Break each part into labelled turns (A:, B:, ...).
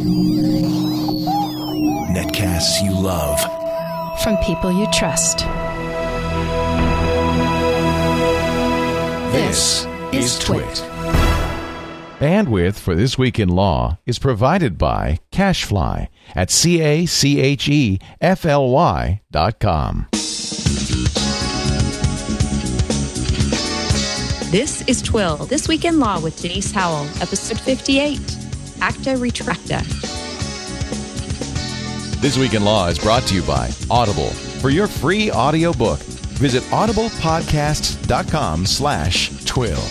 A: Netcasts you love.
B: From people you trust.
A: This is Twit.
C: Bandwidth for This Week in Law is provided by CacheFly at CacheFly.com.
D: This is Twill, This Week in Law with Denise Howell, episode 58, Acta Retracta.
C: This Week in Law is brought to you by Audible. For your free audiobook, visit audiblepodcasts.com/twill.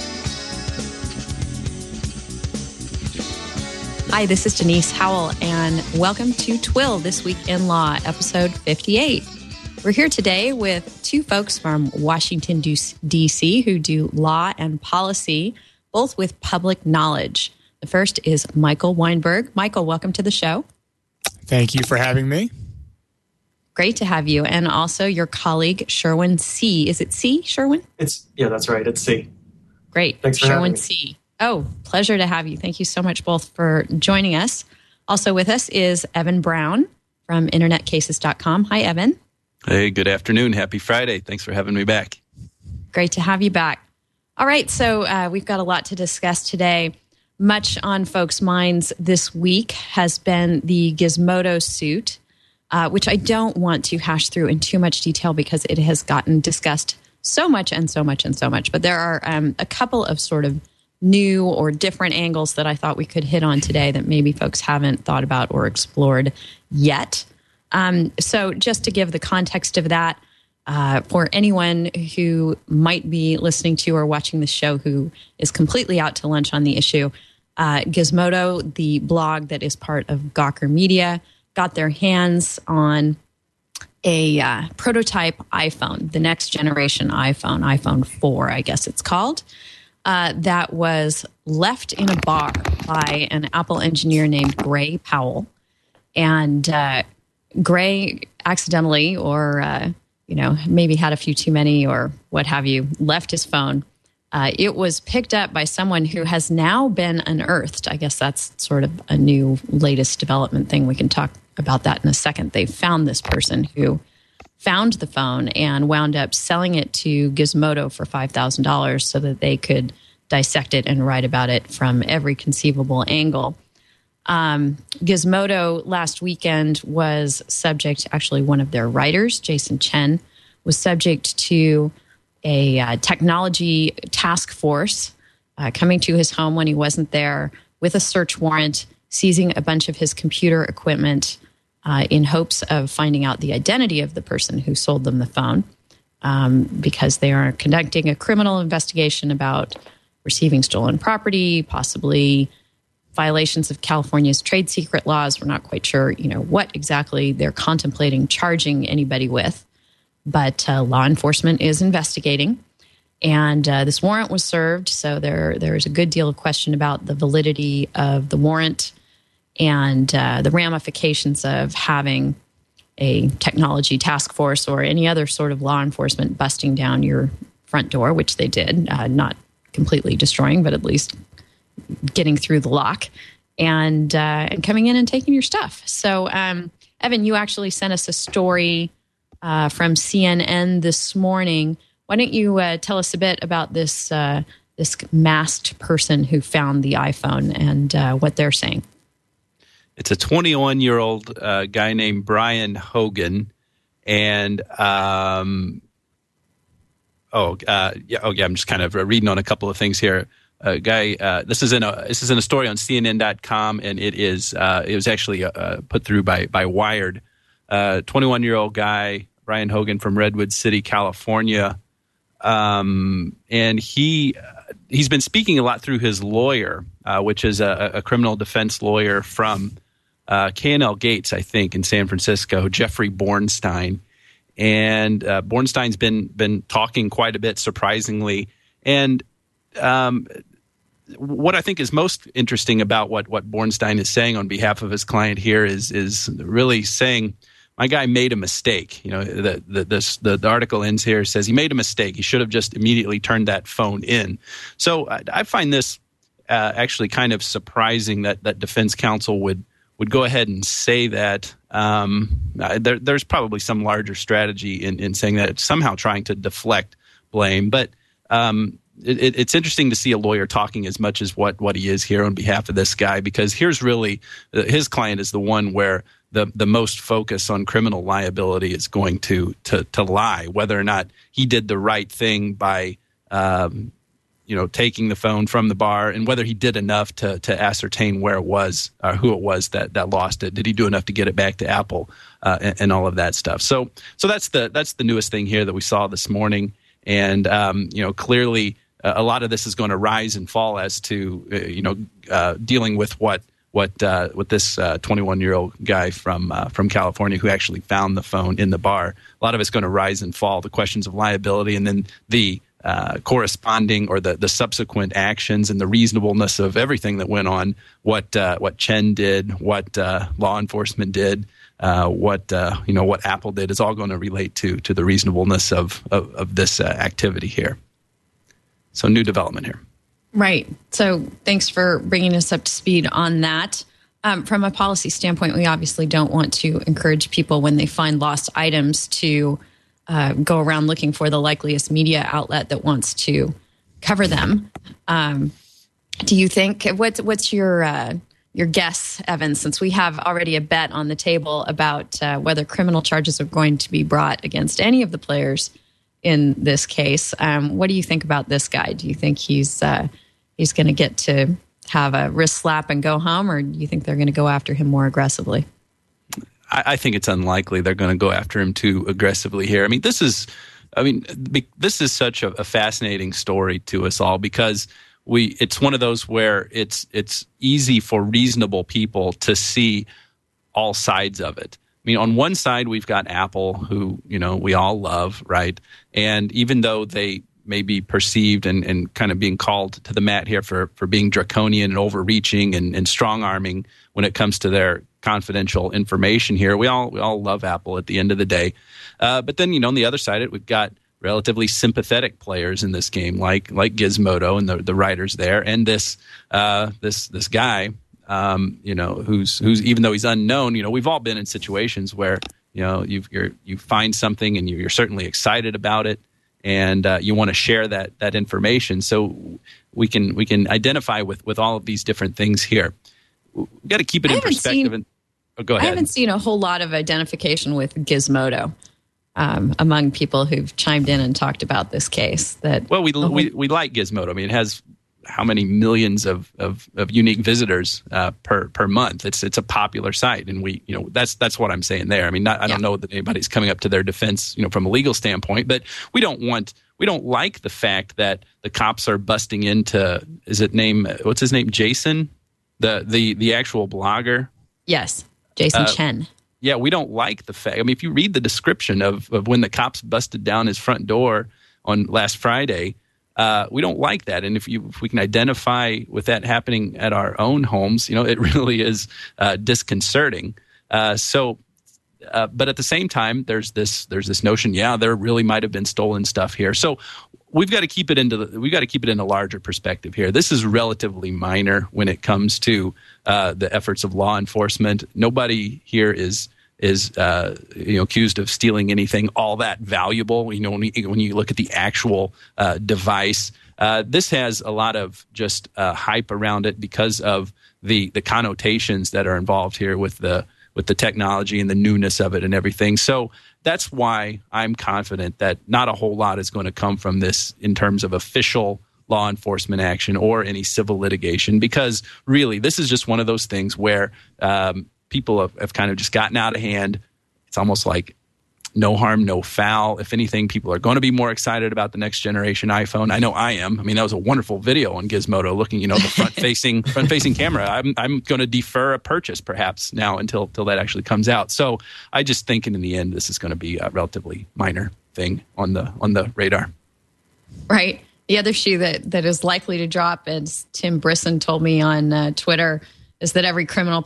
D: Hi, this is Denise Howell, and welcome to Twill, This Week in Law, episode 58. We're here today with two folks from Washington, D.C. who do law and policy, both with public knowledge. The first is Michael Weinberg. Michael, welcome to the show.
E: Thank you for having me.
D: Great to have you. And also your colleague, Sherwin C. Is it C, Sherwin?
F: Yeah, that's right. It's C.
D: Great.
F: Thanks for
D: Sherwin
F: having me.
D: C. Oh, pleasure to have you. Thank you so much both for joining us. Also with us is Evan Brown from InternetCases.com. Hi, Evan.
G: Hey, good afternoon. Happy Friday. Thanks for having me back.
D: Great to have you back. All right, so we've got a lot to discuss today. Much on folks' minds this week has been the Gizmodo suit, which I don't want to hash through in too much detail because it has gotten discussed so much. But there are a couple of sort of new or different angles that I thought we could hit on today that maybe folks haven't thought about or explored yet. So just to give the context of that, for anyone who might be listening to or watching the show who is completely out to lunch on the issue, Gizmodo, the blog that is part of Gawker Media, got their hands on a prototype iPhone, the next generation iPhone 4, I guess it's called, that was left in a bar by an Apple engineer named Gray Powell. And Gray accidentally or, maybe had a few too many or what have you, left his phone. It was picked up by someone who has now been unearthed. I guess that's sort of a new latest development thing. We can talk about that in a second. They found this person who found the phone and wound up selling it to Gizmodo for $5,000 so that they could dissect it and write about it from every conceivable angle. Gizmodo last weekend was subject, actually one of their writers, Jason Chen, was subject to a technology task force coming to his home when he wasn't there with a search warrant, seizing a bunch of his computer equipment in hopes of finding out the identity of the person who sold them the phone, because they are conducting a criminal investigation about receiving stolen property, possibly violations of California's trade secret laws. We're not quite sure, what exactly they're contemplating charging anybody with, but law enforcement is investigating. And this warrant was served, so there is a good deal of question about the validity of the warrant and the ramifications of having a technology task force or any other sort of law enforcement busting down your front door, which they did, not completely destroying, but at least getting through the lock and coming in and taking your stuff. So, Evan, you actually sent us a story from CNN this morning. Why don't you tell us a bit about this this masked person who found the iPhone and what they're saying?
G: It's a 21-year-old guy named Brian Hogan, and I'm just kind of reading on a couple of things here. This is in a story on CNN.com, and it was actually put through by Wired. 21-year-old guy, Brian Hogan from Redwood City, California, and he's been speaking a lot through his lawyer, which is a criminal defense lawyer from K&L Gates, I think, in San Francisco, Jeffrey Bornstein. And Bornstein's been talking quite a bit, surprisingly. And what I think is most interesting about what Bornstein is saying on behalf of his client here is really saying, my guy made a mistake. The article ends here, says he made a mistake. He should have just immediately turned that phone in. So I find this actually kind of surprising that defense counsel would would go ahead and say that there's probably some larger strategy in saying that, it's somehow trying to deflect blame. But it's interesting to see a lawyer talking as much as what he is here on behalf of this guy, because here's really his client is the one where the most focus on criminal liability is going to lie, whether or not he did the right thing by taking the phone from the bar, and whether he did enough to ascertain where it was, who it was that lost it. Did he do enough to get it back to Apple, and all of that stuff? So that's the newest thing here that we saw this morning, and clearly a lot of this is going to rise and fall as to dealing with what this 21-year-old guy from California who actually found the phone in the bar. A lot of it's going to rise and fall. The questions of liability, and then the corresponding or the subsequent actions and the reasonableness of everything that went on. What Chen did, what law enforcement did, what Apple did is all going to relate to the reasonableness of this activity here. So new development here.
D: Right. So thanks for bringing us up to speed on that. From a policy standpoint, we obviously don't want to encourage people when they find lost items to go around looking for the likeliest media outlet that wants to cover them. Do you think, what's your guess, Evan, since we have already a bet on the table about whether criminal charges are going to be brought against any of the players in this case? What do you think about this guy? Do you think he's going to get to have a wrist slap and go home, or do you think they're going to go after him more aggressively?
G: I think it's unlikely they're going to go after him too aggressively here. This is such a fascinating story to us all, because it's one of those where it's easy for reasonable people to see all sides of it. On one side, we've got Apple, who, we all love, right? And even though they may be perceived and kind of being called to the mat here for being draconian and overreaching and strong-arming when it comes to their confidential information here, we all love Apple at the end of the day. But then, on the other side of it, we've got relatively sympathetic players in this game, like Gizmodo and the writers there, and this guy, who's even though he's unknown, we've all been in situations where you find something and you're certainly excited about it, and you want to share that information. So we can identify with all of these different things here. We've got to keep it in perspective. Go ahead.
D: I haven't seen a whole lot of identification with Gizmodo among people who've chimed in and talked about this case. We like Gizmodo. It has how many millions of unique visitors per month. It's a popular site, and that's what I'm saying there. I don't know that anybody's coming up to their defense, from a legal standpoint, but we don't like the fact that the cops are busting into, what's his name, Jason, the actual blogger. Yes, Jason Chen.
G: Yeah, we don't like the fact. If you read the description of when the cops busted down his front door on last Friday, we don't like that. And if we can identify with that happening at our own homes, it really is disconcerting. But at the same time, there's this notion, there really might have been stolen stuff here. So we've got to keep it in a larger perspective here. This is relatively minor when it comes to the efforts of law enforcement. Nobody here is accused of stealing anything all that valuable. When you look at the actual device, this has a lot of just hype around it because of the connotations that are involved here with the technology and the newness of it and everything. So that's why I'm confident that not a whole lot is going to come from this in terms of official law enforcement action or any civil litigation, because really this is just one of those things where people have kind of just gotten out of hand. It's almost like no harm, no foul. If anything, people are going to be more excited about the next generation iPhone. I know I am. That was a wonderful video on Gizmodo looking, the front facing camera. I'm going to defer a purchase perhaps now until that actually comes out. So I just think in the end, this is going to be a relatively minor thing on the radar. Right.
D: The other shoe that is likely to drop, as Tim Brisson told me on Twitter, is that every criminal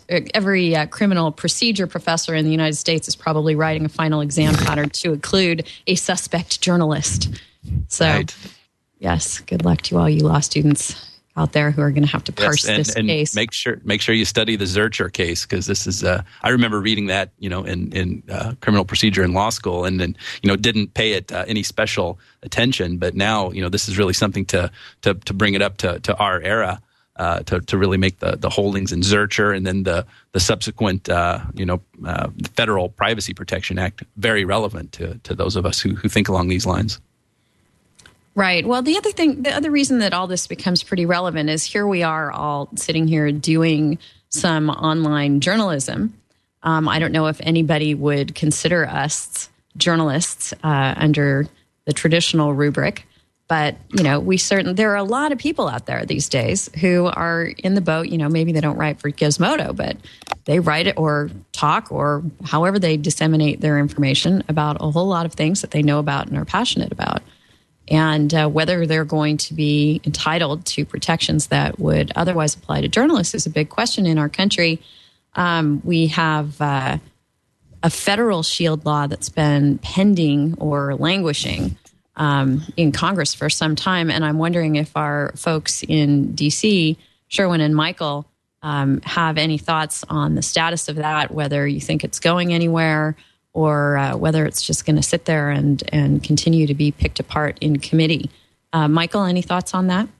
D: procedure professor in the United States is probably writing a final exam pattern to include a suspect journalist. So, right. Yes, good luck to all you law students out there who are going to have to parse this
G: and
D: case.
G: Make sure you study the Zurcher case, because this is. I remember reading that, in criminal procedure in law school, and then didn't pay it any special attention. But now this is really something to bring it up to our era. To really make the holdings in Zurcher and then the subsequent Federal Privacy Protection Act very relevant to those of us who think along these lines.
D: Right. Well, the other reason that all this becomes pretty relevant is here we are all sitting here doing some online journalism. I don't know if anybody would consider us journalists under the traditional rubric. But, there are a lot of people out there these days who are in the boat. Maybe they don't write for Gizmodo, but they write it or talk or however they disseminate their information about a whole lot of things that they know about and are passionate about. And whether they're going to be entitled to protections that would otherwise apply to journalists is a big question in our country. We have a federal shield law that's been pending or languishing in Congress for some time. And I'm wondering if our folks in D.C., Sherwin and Michael, have any thoughts on the status of that, whether you think it's going anywhere or whether it's just going to sit there and continue to be picked apart in committee. Michael, any thoughts on that?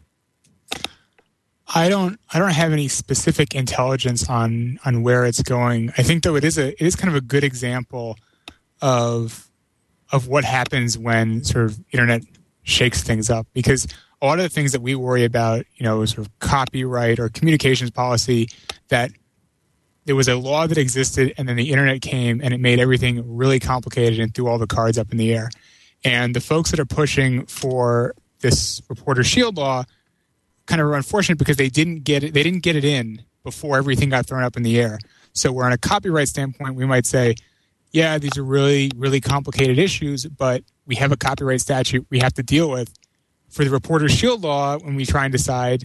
E: I don't have any specific intelligence on where it's going. I think, though, it is kind of a good example of what happens when sort of internet shakes things up, because a lot of the things that we worry about, sort of copyright or communications policy, that there was a law that existed and then the internet came and it made everything really complicated and threw all the cards up in the air. And the folks that are pushing for this reporter shield law kind of are unfortunate because they didn't get it in before everything got thrown up in the air. So where on a copyright standpoint, we might say, yeah, these are really, really complicated issues, but we have a copyright statute we have to deal with. For the reporter shield law, when we try and decide,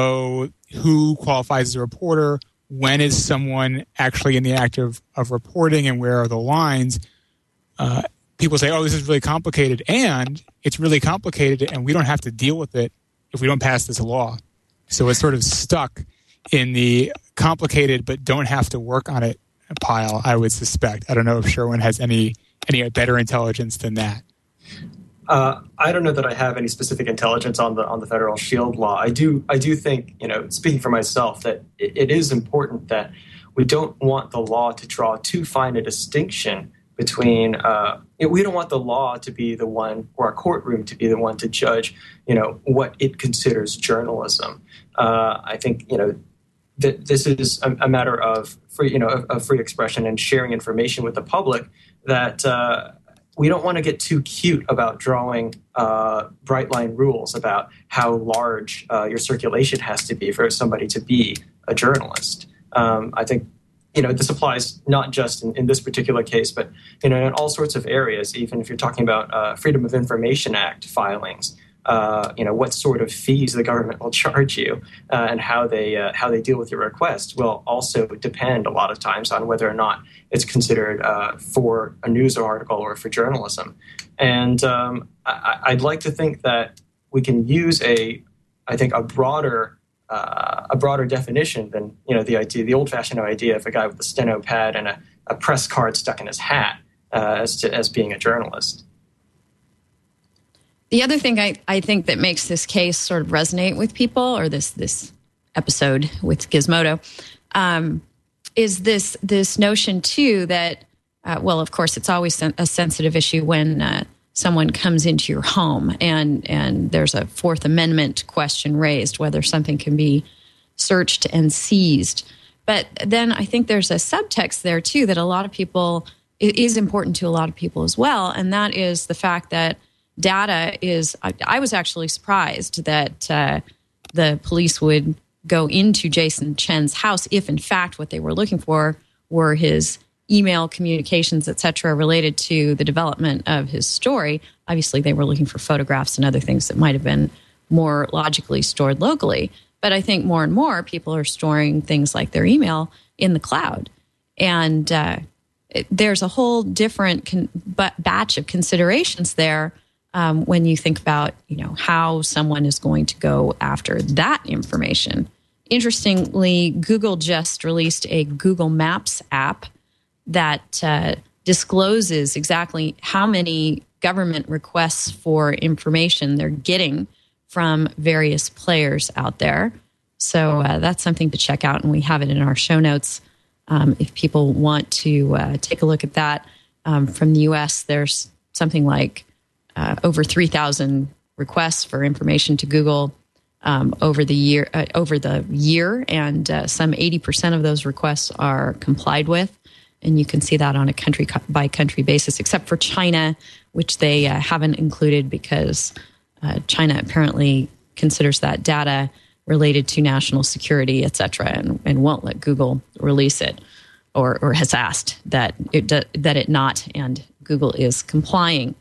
E: who qualifies as a reporter, when is someone actually in the act of reporting, and where are the lines, people say, this is really complicated, and it's really complicated, and we don't have to deal with it if we don't pass this law. So it's sort of stuck in the complicated but don't have to work on it pile, I would suspect. I don't know if Sherwin has any better intelligence than that.
F: I don't know that I have any specific intelligence on the federal shield law. I do think, speaking for myself, that it is important that we don't want the law to draw too fine a distinction between. We don't want the law to be the one, or a courtroom to be the one to judge, what it considers journalism. I think, that this is a matter of free expression and sharing information with the public, that we don't want to get too cute about drawing bright line rules about how large your circulation has to be for somebody to be a journalist. I think, this applies not just in this particular case, but, in all sorts of areas, even if you're talking about Freedom of Information Act filings. What sort of fees the government will charge you and how they deal with your request will also depend a lot of times on whether or not it's considered for a news article or for journalism. And I'd like to think that we can use a broader definition than the old-fashioned idea of a guy with a steno pad and a press card stuck in his hat as being a journalist.
D: The other thing I think that makes this case sort of resonate with people, or this episode with Gizmodo, is this notion too that, of course, it's always a sensitive issue when someone comes into your home and there's a Fourth Amendment question raised, whether something can be searched and seized. But then I think there's a subtext there too that is important to a lot of people as well, and that is the fact that data is, I was actually surprised that the police would go into Jason Chen's house if, in fact, what they were looking for were his email communications, et cetera, related to the development of his story. Obviously, they were looking for photographs and other things that might have been more logically stored locally. But I think more and more people are storing things like their email in the cloud. And there's a whole different batch of considerations there when you think about, how someone is going to go after that information. Interestingly, Google just released a Google Maps app that discloses exactly how many government requests for information they're getting from various players out there. So that's something to check out, and we have it in our show notes. If people want to take a look at that, from the U.S., there's something like over 3,000 requests for information to Google over the year, and some 80% of those requests are complied with. And you can see that on a country by country basis, except for China, which they haven't included because China apparently considers that data related to national security, et cetera, and won't let Google release it, or has asked that it not, and Google is complying.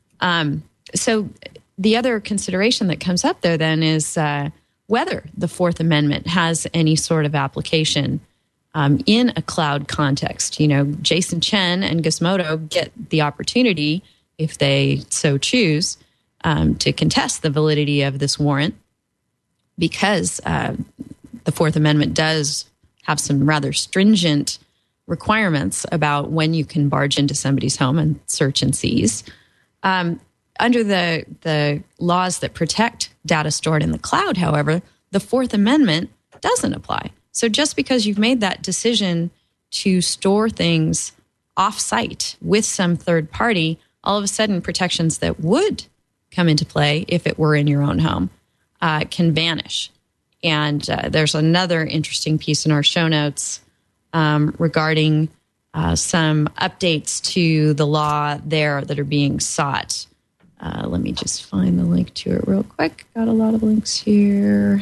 D: So the other consideration that comes up there then is whether the Fourth Amendment has any sort of application in a cloud context. Jason Chen and Gizmodo get the opportunity, if they so choose, to contest the validity of this warrant, because the Fourth Amendment does have some rather stringent requirements about when you can barge into somebody's home and search and seize. Under the laws that protect data stored in the cloud, however, the Fourth Amendment doesn't apply. So just because you've made that decision to store things off-site with some third party, all of a sudden protections that would come into play if it were in your own home can vanish. And there's another interesting piece in our show notes regarding some updates to the law there that are being sought. Let me just find the link to it real quick. Got a lot of links here.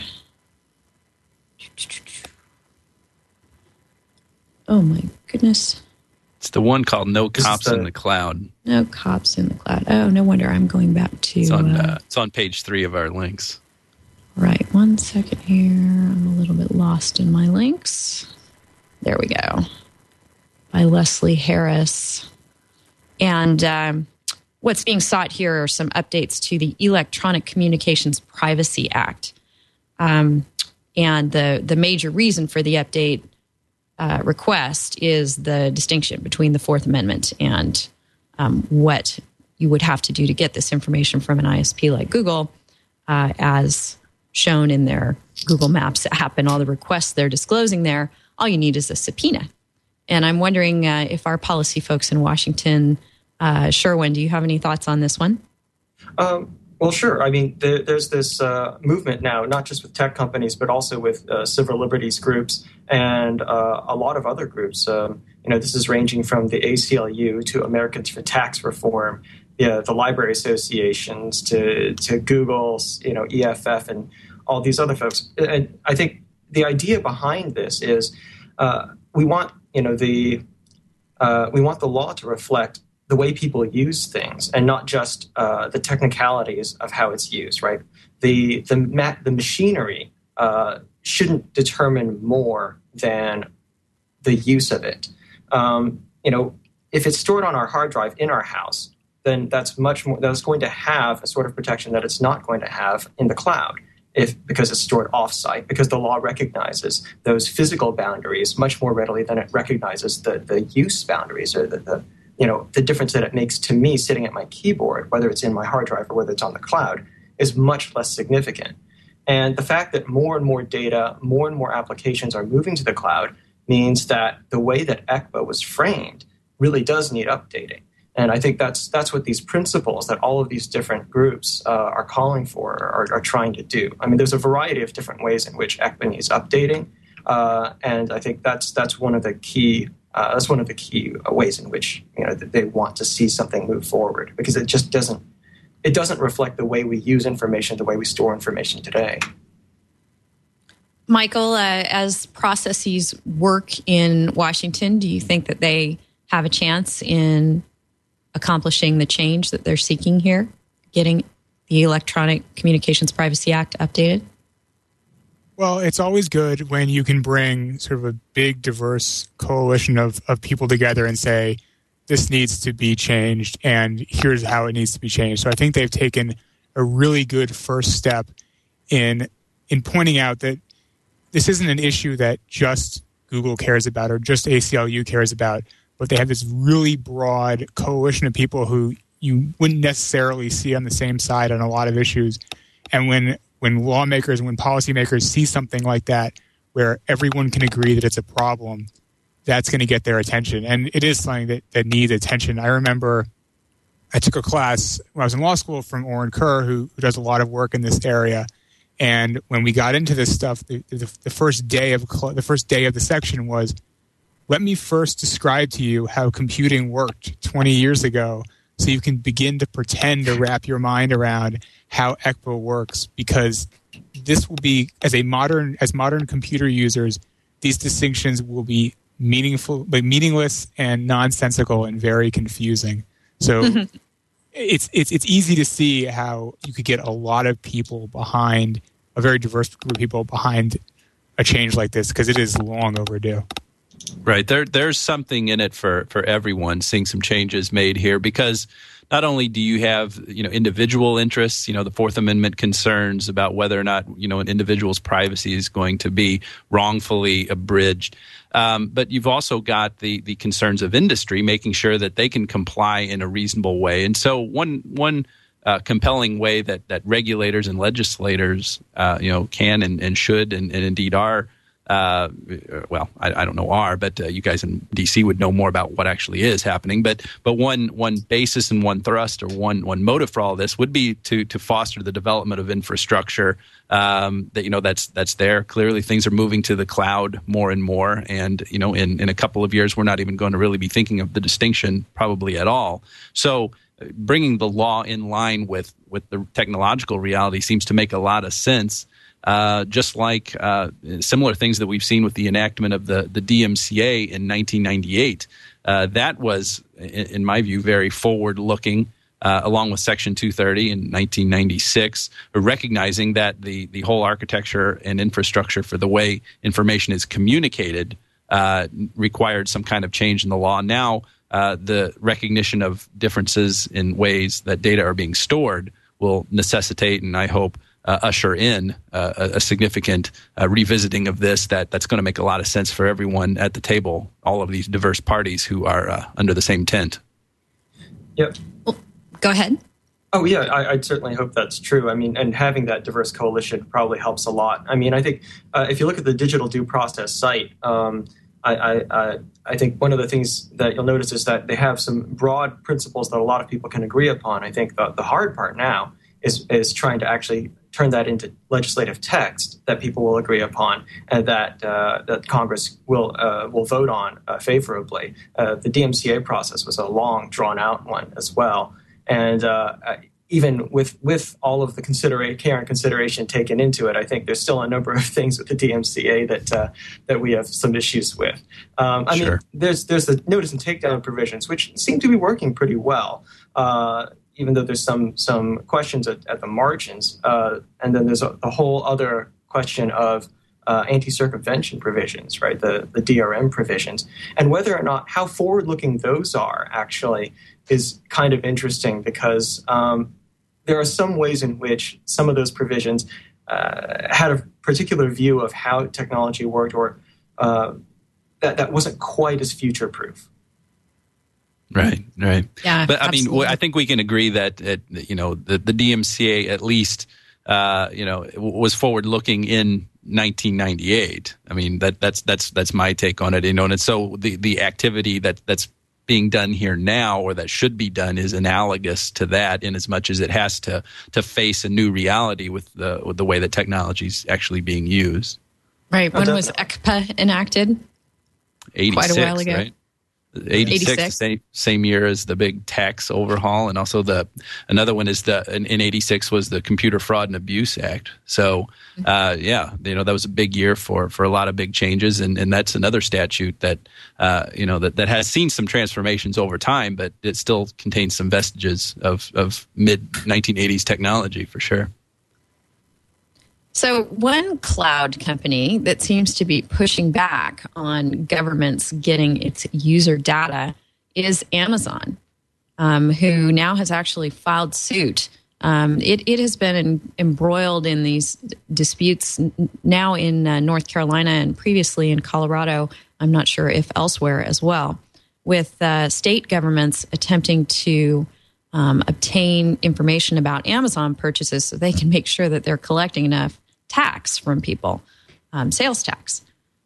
D: Oh my goodness.
G: It's the one called No Cops in the Cloud.
D: No Cops in the Cloud. Oh, no wonder I'm going back to...
G: It's on page 3 of our links.
D: Right. 1 second here. I'm a little bit lost in my links. There we go. By Leslie Harris. And what's being sought here are some updates to the Electronic Communications Privacy Act. And the major reason for the update request is the distinction between the Fourth Amendment and what you would have to do to get this information from an ISP like Google, as shown in their Google Maps app and all the requests they're disclosing there. All you need is a subpoena. And I'm wondering if our policy folks in Washington, Sherwin, do you have any thoughts on this one?
F: Well, sure. I mean, there's this movement now, not just with tech companies, but also with civil liberties groups and a lot of other groups. This is ranging from the ACLU to Americans for Tax Reform, the library associations to Google's, EFF and all these other folks. And I think the idea behind this is we want the law to reflect the way people use things, and not just the technicalities of how it's used. Right? The machinery shouldn't determine more than the use of it. If it's stored on our hard drive in our house, then that's much more. That's going to have a sort of protection that it's not going to have in the cloud, because it's stored off-site. Because the law recognizes those physical boundaries much more readily than it recognizes the use boundaries, or the difference that it makes to me sitting at my keyboard, whether it's in my hard drive or whether it's on the cloud, is much less significant. And the fact that more and more data, more and more applications are moving to the cloud means that the way that ECPA was framed really does need updating. And I think that's what these principles that all of these different groups are calling for are trying to do. I mean, there's a variety of different ways in which ECPA needs updating, and I think that's one of the key. That's one of the key ways in which they want to see something move forward, because it just doesn't reflect the way we use information, the way we store information today.
D: Michael, as processes work in Washington, do you think that they have a chance in accomplishing the change that they're seeking here, getting the Electronic Communications Privacy Act updated?
E: Well, it's always good when you can bring sort of a big, diverse coalition of people together and say, this needs to be changed, and here's how it needs to be changed. So I think they've taken a really good first step in pointing out that this isn't an issue that just Google cares about or just ACLU cares about, but they have this really broad coalition of people who you wouldn't necessarily see on the same side on a lot of issues. And when lawmakers, when policymakers see something like that, where everyone can agree that it's a problem, that's going to get their attention. And it is something that needs attention. I remember I took a class when I was in law school from Oren Kerr, who does a lot of work in this area. And when we got into this stuff, the first day of the section was, let me first describe to you how computing worked 20 years ago, so you can begin to pretend to wrap your mind around how ECPA works, because this will be, as modern computer users, these distinctions will be meaningless and nonsensical and very confusing. So it's easy to see how you could get a lot of people behind, a very diverse group of people behind a change like this, because it is long overdue.
G: Right. There's something in it for everyone, seeing some changes made here, because not only do you have, individual interests, the Fourth Amendment concerns about whether or not, an individual's privacy is going to be wrongfully abridged, but you've also got the concerns of industry, making sure that they can comply in a reasonable way. And so one compelling way that regulators and legislators, can and should and indeed are, I don't know but you guys in D.C. would know more about what actually is happening. But one basis and one thrust, or one motive for all this would be to foster the development of infrastructure that's there. Clearly, things are moving to the cloud more and more, and in a couple of years, we're not even going to really be thinking of the distinction probably at all. So, bringing the law in line with the technological reality seems to make a lot of sense. Just like similar things that we've seen with the enactment of the DMCA in 1998. That was, in my view, very forward-looking, along with Section 230 in 1996, recognizing that the whole architecture and infrastructure for the way information is communicated required some kind of change in the law. Now, the recognition of differences in ways that data are being stored will necessitate, and I hope, usher in a significant revisiting of this that's going to make a lot of sense for everyone at the table, all of these diverse parties who are under the same tent.
F: Yep.
D: Well, go ahead.
F: Oh, yeah, I'd certainly hope that's true. I mean, and having that diverse coalition probably helps a lot. I mean, I think if you look at the Digital Due Process site, I think one of the things that you'll notice is that they have some broad principles that a lot of people can agree upon. I think the hard part now is trying to actually turn that into legislative text that people will agree upon and that Congress will vote on favorably. The DMCA process was a long, drawn-out one as well, and even with all of the care and consideration taken into it, I think there's still a number of things with the DMCA that we have some issues with. I mean, there's the notice and takedown provisions, which seem to be working pretty well. Even though there's some questions at the margins. And then there's a whole other question of anti-circumvention provisions, right, the DRM provisions. And whether or not how forward-looking those are actually is kind of interesting, because there are some ways in which some of those provisions had a particular view of how technology worked, or that wasn't quite as future-proof.
G: Right.
D: Yeah,
G: but
D: absolutely.
G: I mean, I think we can agree that the DMCA at least was forward looking in 1998. I mean, that's my take on it. And so the activity that's being done here now, or that should be done, is analogous to that, in as much as it has to face a new reality with the way that technology is actually being used.
D: Right. When was ECPA enacted?
G: 86,
D: quite a while ago.
G: Right? 86, same year as the big tax overhaul, and also another one is in 86 was the Computer Fraud and Abuse Act. So that was a big year for a lot of big changes, and that's another statute that that has seen some transformations over time, but it still contains some vestiges of mid 1980s technology for sure.
D: So one cloud company that seems to be pushing back on governments getting its user data is Amazon, who now has actually filed suit. It has been embroiled in these disputes now in North Carolina and previously in Colorado. I'm not sure if elsewhere as well, with state governments attempting to obtain information about Amazon purchases so they can make sure that they're collecting enough tax from people, sales tax.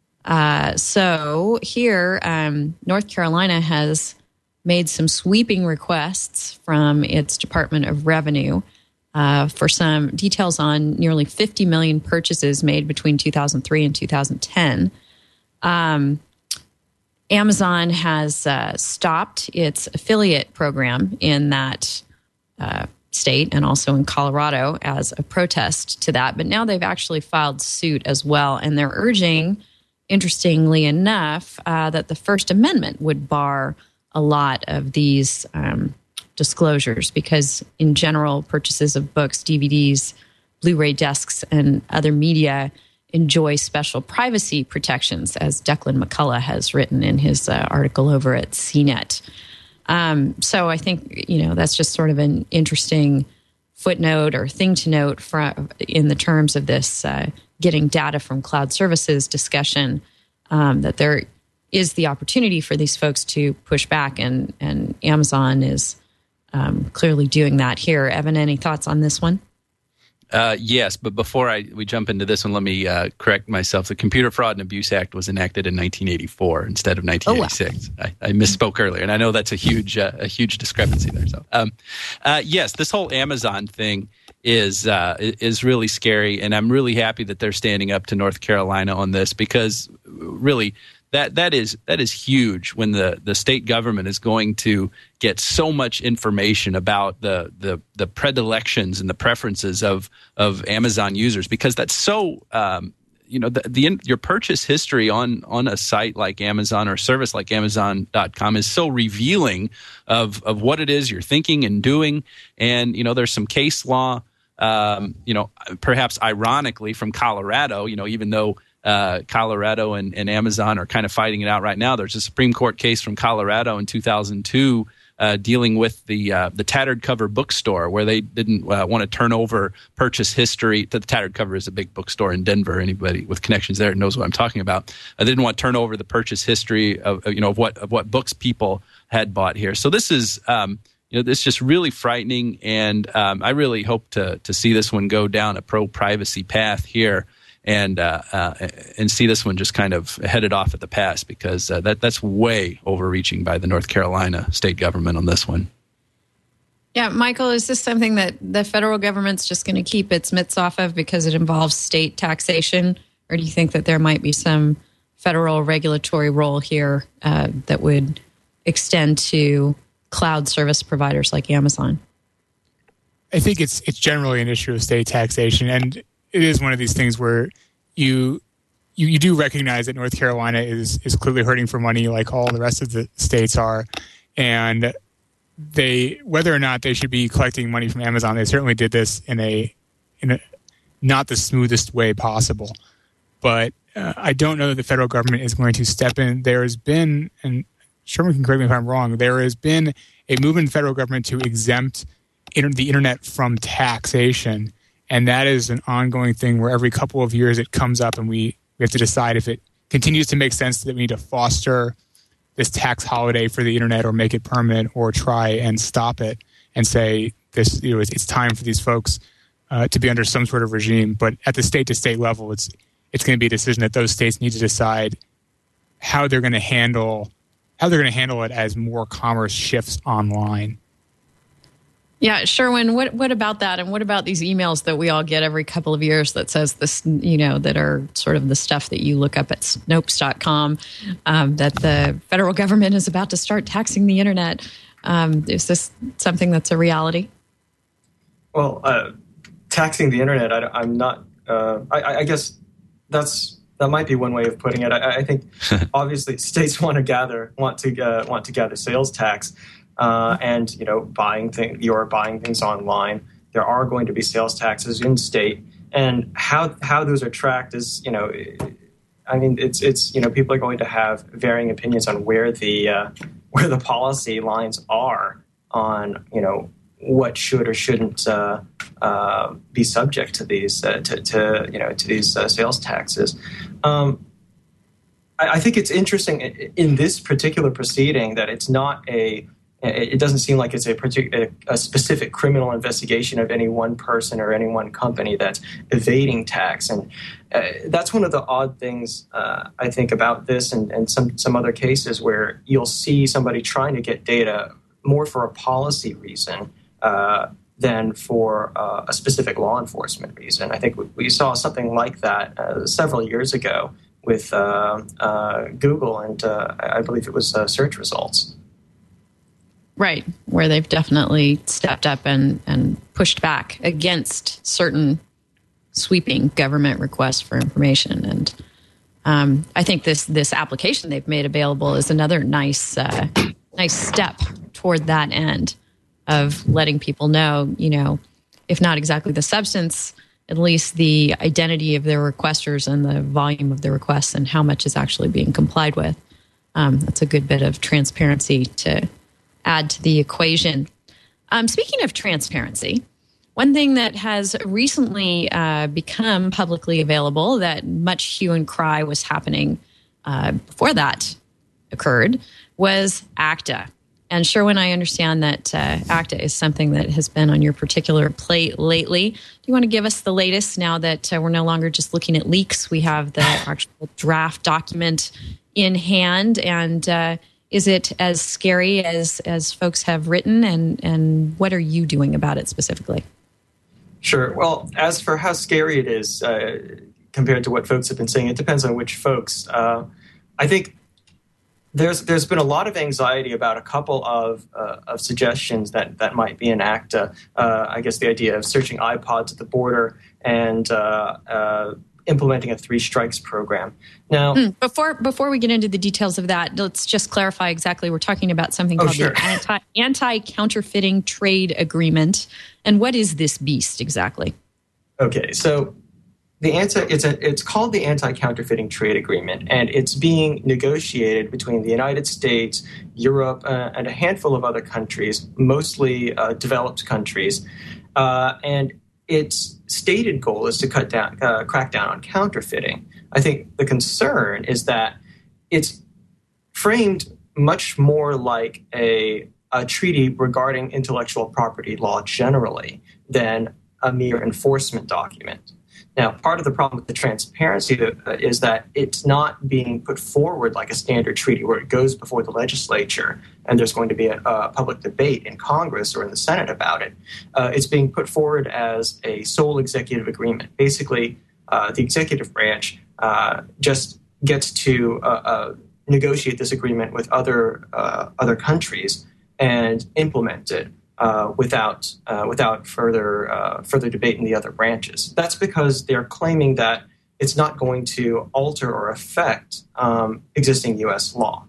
D: So here, North Carolina has made some sweeping requests from its Department of Revenue for some details on nearly 50 million purchases made between 2003 and 2010. Amazon has stopped its affiliate program in that state and also in Colorado as a protest to that. But now they've actually filed suit as well. And they're urging, interestingly enough, that the First Amendment would bar a lot of these disclosures because, in general, purchases of books, DVDs, Blu-ray discs, and other media enjoy special privacy protections, as Declan McCullough has written in his article over at CNET. So I think, that's just sort of an interesting footnote or thing to note in the terms of this getting data from cloud services discussion, that there is the opportunity for these folks to push back, and Amazon is clearly doing that here. Evan, any thoughts on this one?
G: Yes, but before we jump into this one, let me correct myself. The Computer Fraud and Abuse Act was enacted in 1984 instead of 1986. Oh, wow. I misspoke earlier, and I know that's a huge discrepancy there. So, yes, this whole Amazon thing is really scary, and I'm really happy that they're standing up to North Carolina on this because really. That is huge when the state government is going to get so much information about the predilections and the preferences of Amazon users, because that's so your purchase history on a site like Amazon or a service like Amazon.com is so revealing of what it is you're thinking and doing. And there's some case law, perhaps ironically from Colorado, even though Colorado and Amazon are kind of fighting it out right now. There's a Supreme Court case from Colorado in 2002 dealing with the Tattered Cover bookstore, where they didn't want to turn over purchase history. The Tattered Cover is a big bookstore in Denver. Anybody with connections there knows what I'm talking about. They didn't want to turn over the purchase history of what books people had bought here. So this is this is just really frightening, and I really hope to see this one go down a pro-privacy path here. And see this one just kind of headed off at the pass, because that's way overreaching by the North Carolina state government on this one.
D: Yeah, Michael, is this something that the federal government's just going to keep its mitts off of because it involves state taxation? Or do you think that there might be some federal regulatory role here that would extend to cloud service providers like Amazon?
E: I think it's generally an issue of state taxation, and it is one of these things where you do recognize that North Carolina is clearly hurting for money, like all the rest of the states are, and whether or not they should be collecting money from Amazon, they certainly did this in a not the smoothest way possible. But I don't know that the federal government is going to step in. There has been, and Sherman can correct me if I'm wrong, there has been a movement in the federal government to exempt the internet from taxation. And that is an ongoing thing where every couple of years it comes up, and we have to decide if it continues to make sense that we need to foster this tax holiday for the internet or make it permanent, or try and stop it and say this, it's time for these folks to be under some sort of regime. But at the state to state level, it's going to be a decision that those states need to decide how they're going to handle it as more commerce shifts online.
D: Yeah, Sherwin, what about that? And what about these emails that we all get every couple of years that says this, that are sort of the stuff that you look up at Snopes.com, that the federal government is about to start taxing the internet? Is this something that's a reality?
F: Well, taxing the internet, I'm not. I guess that might be one way of putting it. I think obviously states want to gather sales tax. And you're buying things online. There are going to be sales taxes in state, and how those are tracked is it's people are going to have varying opinions on where the the policy lines are on, what should or shouldn't be subject to these to these sales taxes. I think it's interesting in this particular proceeding that it's not it doesn't seem like it's a specific criminal investigation of any one person or any one company that's evading tax. And that's one of the odd things, I think, about this and some other cases where you'll see somebody trying to get data more for a policy reason than for a specific law enforcement reason. I think we saw something like that several years ago with Google and I believe it was search results.
D: Right, where they've definitely stepped up and pushed back against certain sweeping government requests for information. And I think this application they've made available is another nice step toward that end of letting people know, if not exactly the substance, at least the identity of their requesters and the volume of the requests and how much is actually being complied with. That's a good bit of transparency to add to the equation. Speaking of transparency, one thing that has recently become publicly available that much hue and cry was happening before that occurred was ACTA. And Sherwin, I understand that ACTA is something that has been on your particular plate lately. Do you want to give us the latest now that we're no longer just looking at leaks? We have the actual draft document in hand. And is it as scary as folks have written? And what are you doing about it specifically?
F: Sure. Well, as for how scary it is compared to what folks have been saying, it depends on which folks. I think there's been a lot of anxiety about a couple of suggestions that might be in ACTA. I guess the idea of searching iPods at the border and implementing a 3 strikes program. Now,
D: before we get into the details of that, let's just clarify exactly. We're talking about something called the Anti-Counterfeiting Trade Agreement. And what is this beast exactly?
F: Okay, so it's called the Anti-Counterfeiting Trade Agreement, and it's being negotiated between the United States, Europe, and a handful of other countries, mostly developed countries. And its stated goal is to crack down on counterfeiting. I think the concern is that it's framed much more like a treaty regarding intellectual property law generally than a mere enforcement document. Now, part of the problem with the transparency is that it's not being put forward like a standard treaty where it goes before the legislature and there's going to be a public debate in Congress or in the Senate about it. It's being put forward as a sole executive agreement. Basically, the executive branch just gets to negotiate this agreement with other countries and implement it. Without further debate in the other branches. That's because they're claiming that it's not going to alter or affect existing U.S. law.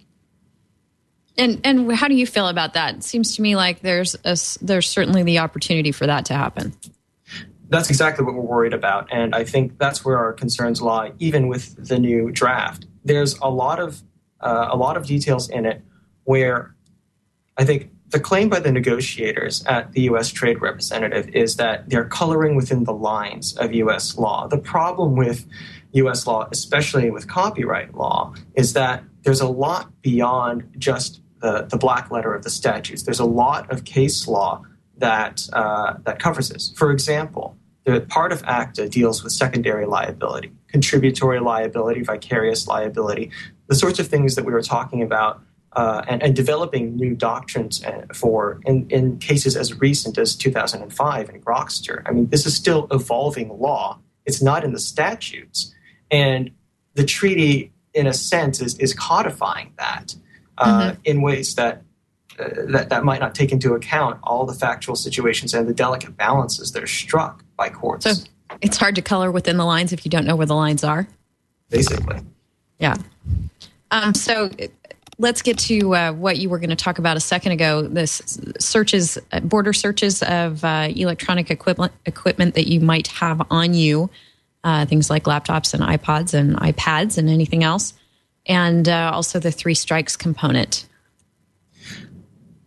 D: And how do you feel about that? It seems to me like there's certainly the opportunity for that to happen.
F: That's exactly what we're worried about, and I think that's where our concerns lie. Even with the new draft, there's a lot of details in it where I think the claim by the negotiators at the U.S. Trade Representative is that they're coloring within the lines of U.S. law. The problem with U.S. law, especially with copyright law, is that there's a lot beyond just the black letter of the statutes. There's a lot of case law that covers this. For example, the part of ACTA deals with secondary liability, contributory liability, vicarious liability, the sorts of things that we were talking about. And developing new doctrines for in cases as recent as 2005 in Grokster. I mean, this is still evolving law. It's not in the statutes. And the treaty, in a sense, is codifying that in ways that might not take into account all the factual situations and the delicate balances that are struck by courts.
D: So it's hard to color within the lines if you don't know where the lines are?
F: Basically.
D: Yeah. So let's get to what you were going to talk about a second ago. This border searches of electronic equipment that you might have on you, things like laptops and iPods and iPads and anything else, and also the 3 strikes component.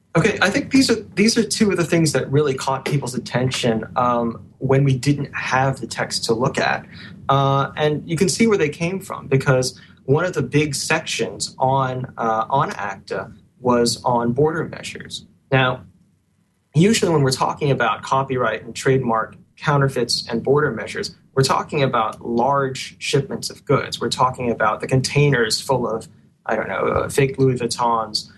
F: Okay, I think these are two of the things that really caught people's attention when we didn't have the text to look at. And you can see where they came from, because one of the big sections on ACTA was on border measures. Now, usually when we're talking about copyright and trademark counterfeits and border measures, we're talking about large shipments of goods. We're talking about the containers full of, I don't know, fake Louis Vuittons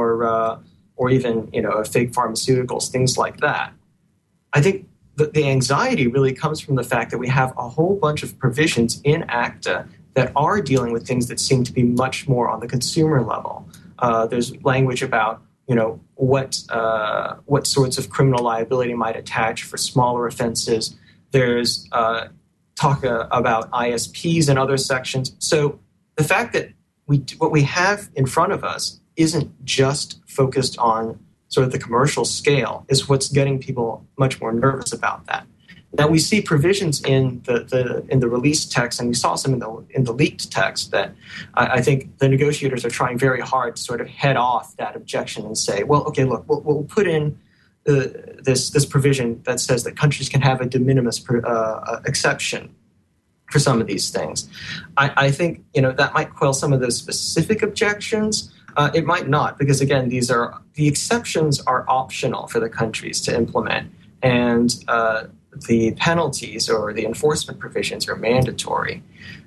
F: or even, fake pharmaceuticals, things like that. I think the anxiety really comes from the fact that we have a whole bunch of provisions in ACTA that are dealing with things that seem to be much more on the consumer level. There's language about, what sorts of criminal liability might attach for smaller offenses. There's talk about ISPs and other sections. So the fact that what we have in front of us isn't just focused on sort of the commercial scale is what's getting people much more nervous about that. Now, we see provisions in the released text, and we saw some in the leaked text, that I think the negotiators are trying very hard to sort of head off that objection and say, well, okay, look, we'll put in this provision that says that countries can have a de minimis exception for some of these things. I think that might quell some of those specific objections. It might not, because again, the exceptions are optional for the countries to implement, and the penalties or the enforcement provisions are mandatory.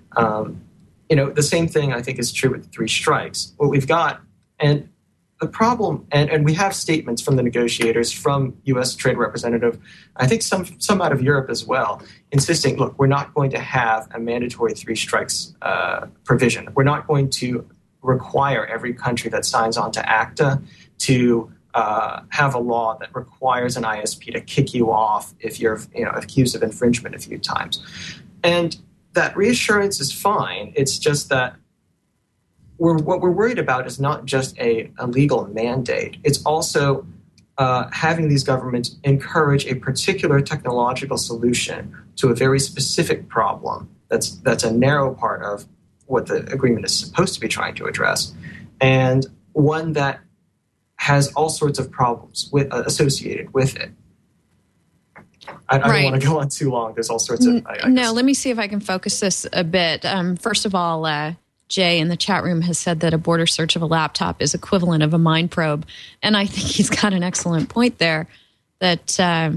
F: The same thing I think is true with 3 strikes. What we've got, and the problem, and we have statements from the negotiators, from U.S. Trade Representative, I think some out of Europe as well, insisting, look, we're not going to have a mandatory 3 strikes provision. We're not going to require every country that signs on to ACTA to have a law that requires an ISP to kick you off if you're accused of infringement a few times. And that reassurance is fine. It's just that what we're worried about is not just a legal mandate. It's also having these governments encourage a particular technological solution to a very specific problem that's a narrow part of what the agreement is supposed to be trying to address, and one that has all sorts of problems associated with it. I don't want to go on too long. There's all sorts of...
D: No, let me see if I can focus this a bit. First of all, Jay in the chat room has said that a border search of a laptop is equivalent of a mind probe. And I think he's got an excellent point there, that,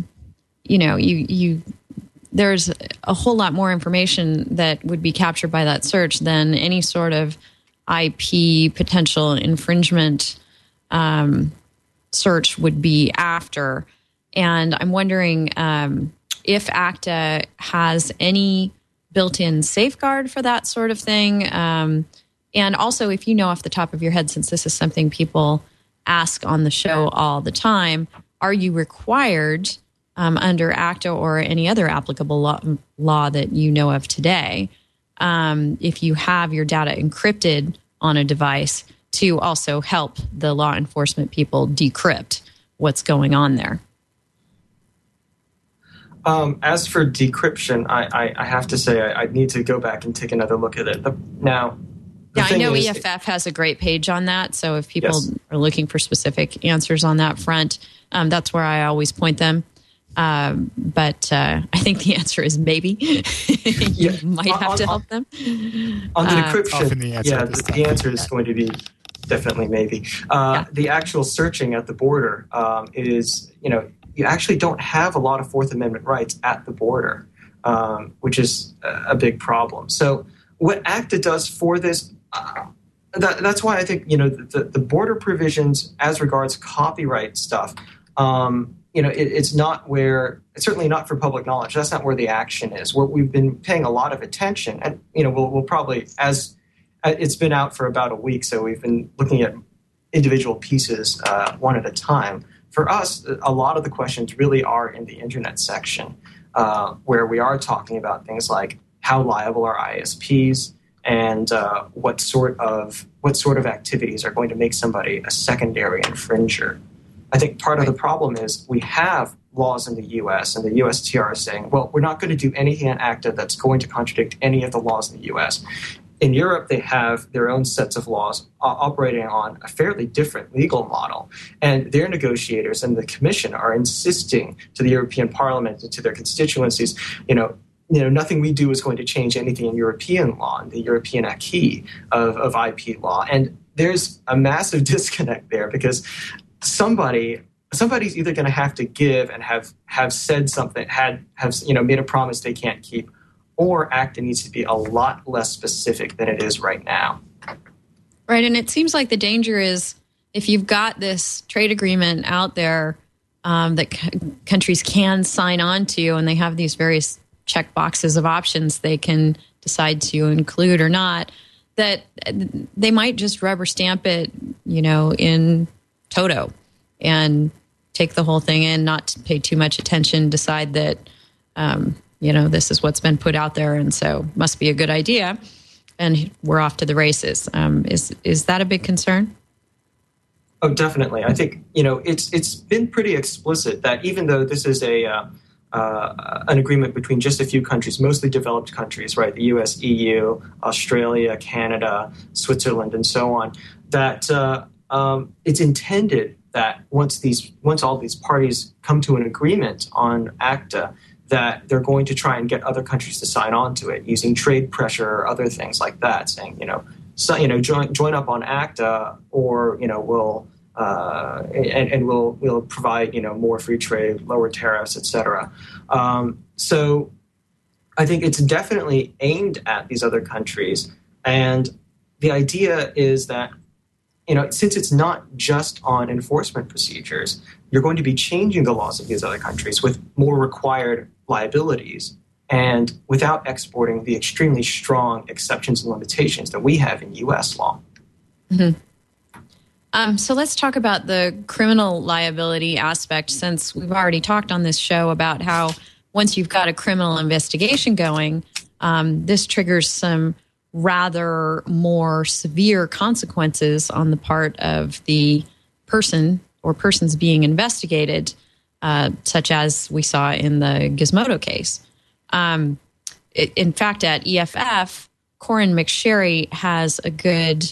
D: there's a whole lot more information that would be captured by that search than any sort of IP potential infringement search would be after. And I'm wondering if ACTA has any built-in safeguard for that sort of thing. And also, if you know off the top of your head, since this is something people ask on the show all the time, are you required under ACTA or any other applicable law that you know of today, if you have your data encrypted on a device, to also help the law enforcement people decrypt what's going on there?
F: As for decryption, I have to say I need to go back and take another look at it. Now,
D: I know EFF has a great page on that, so if people are looking for specific answers on that front, that's where I always point them. But I think the answer is maybe. You might have to help them.
F: On the decryption, the answer is going to be definitely maybe. The actual searching at the border is, you actually don't have a lot of Fourth Amendment rights at the border, which is a big problem. So what ACTA does for this, that's why I think, the border provisions as regards copyright stuff, it's certainly not for public knowledge. That's not where the action is. Where we've been paying a lot of attention, and we'll probably, as it's been out for about a week, so we've been looking at individual pieces one at a time. For us, a lot of the questions really are in the internet section, where we are talking about things like how liable are ISPs, and what sort of activities are going to make somebody a secondary infringer. I think part of the problem is we have laws in the U.S. and the USTR is saying, well, we're not going to do anything in ACTA that's going to contradict any of the laws in the U.S. In Europe, they have their own sets of laws operating on a fairly different legal model. And their negotiators and the Commission are insisting to the European Parliament and to their constituencies, nothing we do is going to change anything in European law, in the European acquis of IP law. And there's a massive disconnect there because somebody's either going to have to give and have said something, have made a promise they can't keep, or ACTA needs to be a lot less specific than it is right now.
D: Right, and it seems like the danger is if you've got this trade agreement out there that countries can sign on to, and they have these various check boxes of options they can decide to include or not, that they might just rubber stamp it, in toto and take the whole thing in, not pay too much attention, decide that, this is what's been put out there, and so must be a good idea, and we're off to the races. Is that a big concern?
F: Oh, definitely. I think, it's been pretty explicit that even though this is an agreement between just a few countries, mostly developed countries, right? The US, EU, Australia, Canada, Switzerland, and so on, that it's intended that once all these parties come to an agreement on ACTA, that they're going to try and get other countries to sign on to it using trade pressure or other things like that, saying, join up on ACTA, or, we'll we'll provide, more free trade, lower tariffs, etc. So I think it's definitely aimed at these other countries. And the idea is that, since it's not just on enforcement procedures, you're going to be changing the laws of these other countries with more required liabilities and without exporting the extremely strong exceptions and limitations that we have in U.S. law.
D: Mm-hmm. So let's talk about the criminal liability aspect, since we've already talked on this show about how once you've got a criminal investigation going, this triggers some rather more severe consequences on the part of the person or persons being investigated, such as we saw in the Gizmodo case. In fact, at EFF, Corin McSherry has a good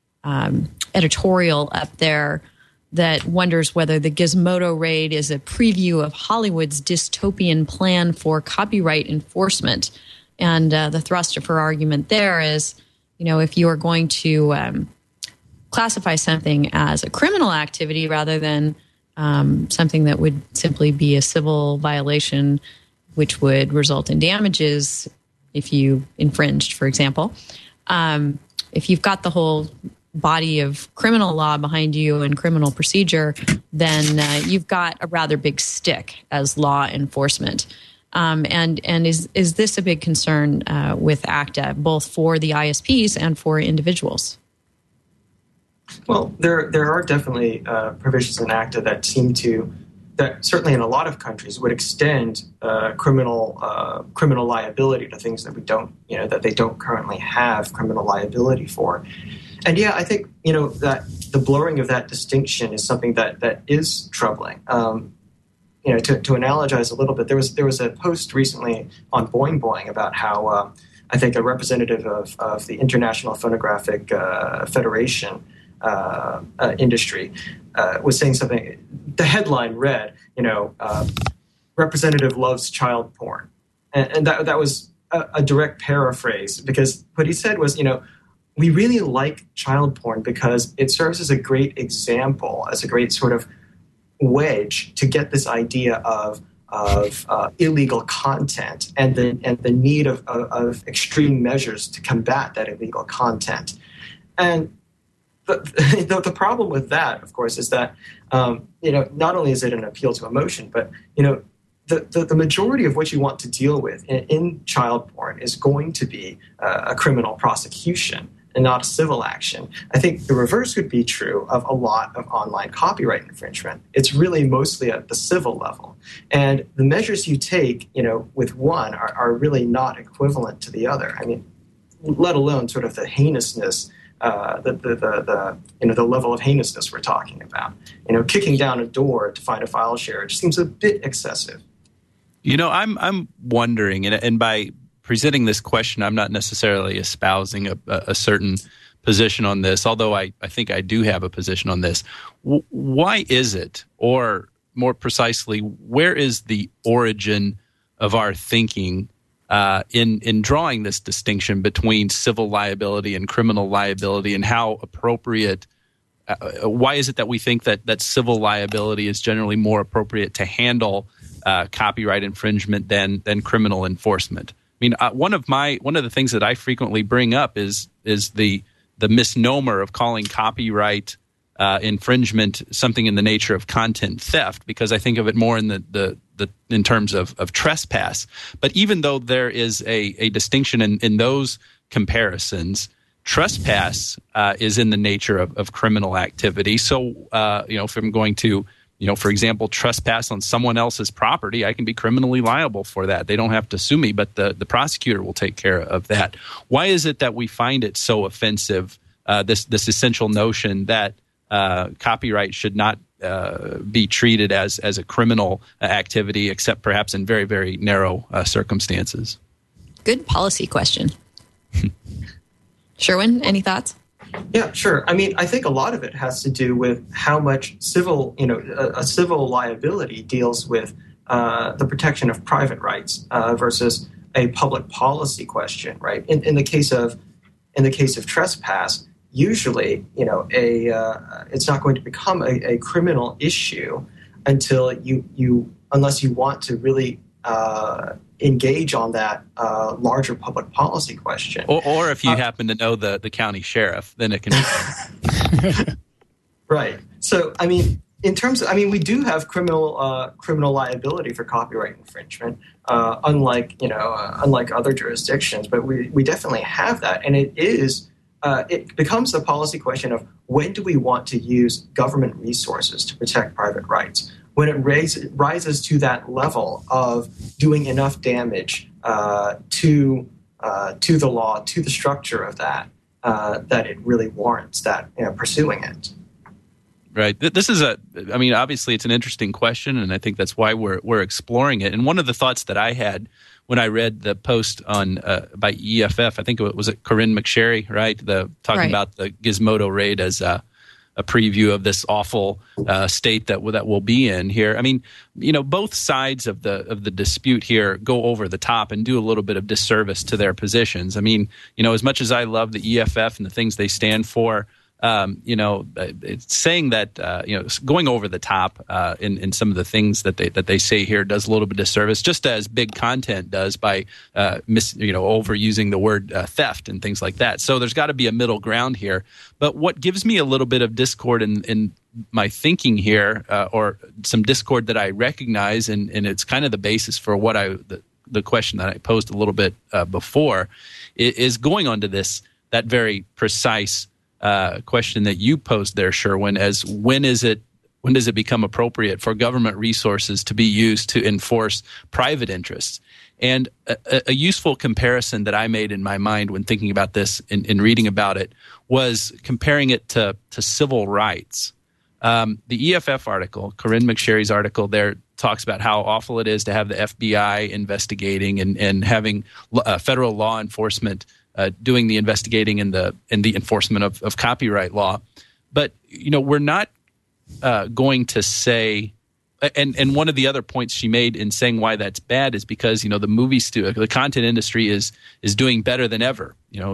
D: editorial up there that wonders whether the Gizmodo raid is a preview of Hollywood's dystopian plan for copyright enforcement. And the thrust of her argument there is, if you are going to classify something as a criminal activity rather than something that would simply be a civil violation, which would result in damages if you infringed, for example, if you've got the whole body of criminal law behind you and criminal procedure, then you've got a rather big stick as law enforcement. And is this a big concern with ACTA, both for the ISPs and for individuals?
F: Well, there are definitely provisions in ACTA that certainly in a lot of countries would extend criminal liability to things that that they don't currently have criminal liability for. And I think that the blurring of that distinction is something that is troubling. To analogize a little bit, there was a post recently on Boing Boing about how I think a representative of the International Phonographic Federation industry was saying something. The headline read, "Representative loves child porn," and that was a direct paraphrase, because what he said was, we really like child porn because it serves as a great example, as a great sort of wedge to get this idea of illegal content and the need of extreme measures to combat that illegal content. And the problem with that, of course, is that not only is it an appeal to emotion, but the majority of what you want to deal with in child porn is going to be a criminal prosecution and not a civil action. I think the reverse would be true of a lot of online copyright infringement. It's really mostly at the civil level. And the measures you take, with one are really not equivalent to the other. I mean, let alone sort of the heinousness, the level of heinousness we're talking about. Kicking down a door to find a file share, it just seems a bit excessive.
G: I'm wondering, and by presenting this question, I'm not necessarily espousing a certain position on this, although I think I do have a position on this. Why is it, or more precisely, where is the origin of our thinking in drawing this distinction between civil liability and criminal liability, and how appropriate? Why is it that we think that civil liability is generally more appropriate to handle copyright infringement than criminal enforcement? I mean, one of the things that I frequently bring up is the misnomer of calling copyright infringement something in the nature of content theft, because I think of it more in the in terms of trespass. But even though there is a distinction in those comparisons, trespass is in the nature of criminal activity. So, if I'm going to, for example, trespass on someone else's property, I can be criminally liable for that. They don't have to sue me, but the prosecutor will take care of that. Why is it that we find it so offensive, this essential notion that copyright should not be treated as a criminal activity, except perhaps in very, very narrow circumstances? Good
D: policy question. Sherwin, any thoughts?
F: Yeah, sure. I mean, I think a lot of it has to do with how much civil liability deals with the protection of private rights versus a public policy question, right? In the case of trespass, usually, it's not going to become a criminal issue until unless you want to really engage on that larger public policy question.
G: Or if you happen to know the county sheriff, then it can be.
F: Right. So, I mean, we do have criminal liability for copyright infringement, unlike other jurisdictions, but we definitely have that. And it becomes the policy question of when do we want to use government resources to protect private rights? When it rises to that level of doing enough damage to the law, to the structure of that it really warrants that pursuing it.
G: Right. This is obviously it's an interesting question, and I think that's why we're exploring it. And one of the thoughts that I had when I read the post on by EFF, I think it was Corinne McSherry, right? Talking about the Gizmodo raid as a preview of this awful state that we'll be in here. I mean, both sides of the dispute here go over the top and do a little bit of disservice to their positions. I mean, as much as I love the EFF and the things they stand for, it's saying that going over the top in some of the things that they say here does a little bit of disservice, just as big content does by overusing the word theft and things like that. So there's got to be a middle ground here. But what gives me a little bit of discord in my thinking here, or some discord that I recognize, and it's kind of the basis for what the question that I posed a little bit before, is going on to that very precise question that you posed there, Sherwin, as when does it become appropriate for government resources to be used to enforce private interests? And a useful comparison that I made in my mind when thinking about this in reading about it was comparing it to civil rights. The EFF article, Corinne McSherry's article there, talks about how awful it is to have the FBI investigating and having federal law enforcement doing the investigating and the enforcement of copyright law. But, we're not going to say, and one of the other points she made in saying why that's bad is because, the content industry is doing better than ever,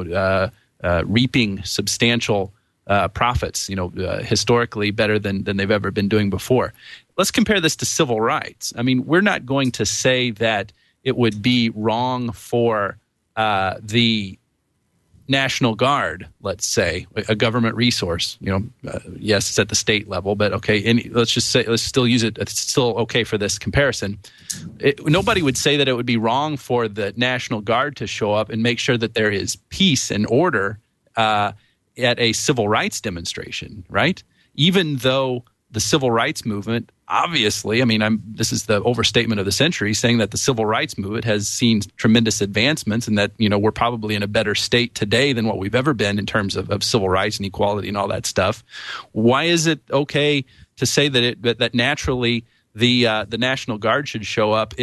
G: reaping substantial profits, historically better than they've ever been doing before. Let's compare this to civil rights. I mean, we're not going to say that it would be wrong for the National Guard, let's say, a government resource, yes, it's at the state level, but okay, let's still use it. It's still okay for this comparison. Nobody would say that it would be wrong for the National Guard to show up and make sure that there is peace and order at a civil rights demonstration, right? Even though the civil rights movement, obviously, this is the overstatement of the century, saying that the civil rights movement has seen tremendous advancements and that, we're probably in a better state today than what we've ever been in terms of civil rights and equality and all that stuff. Why is it okay to say that naturally the National Guard should show up if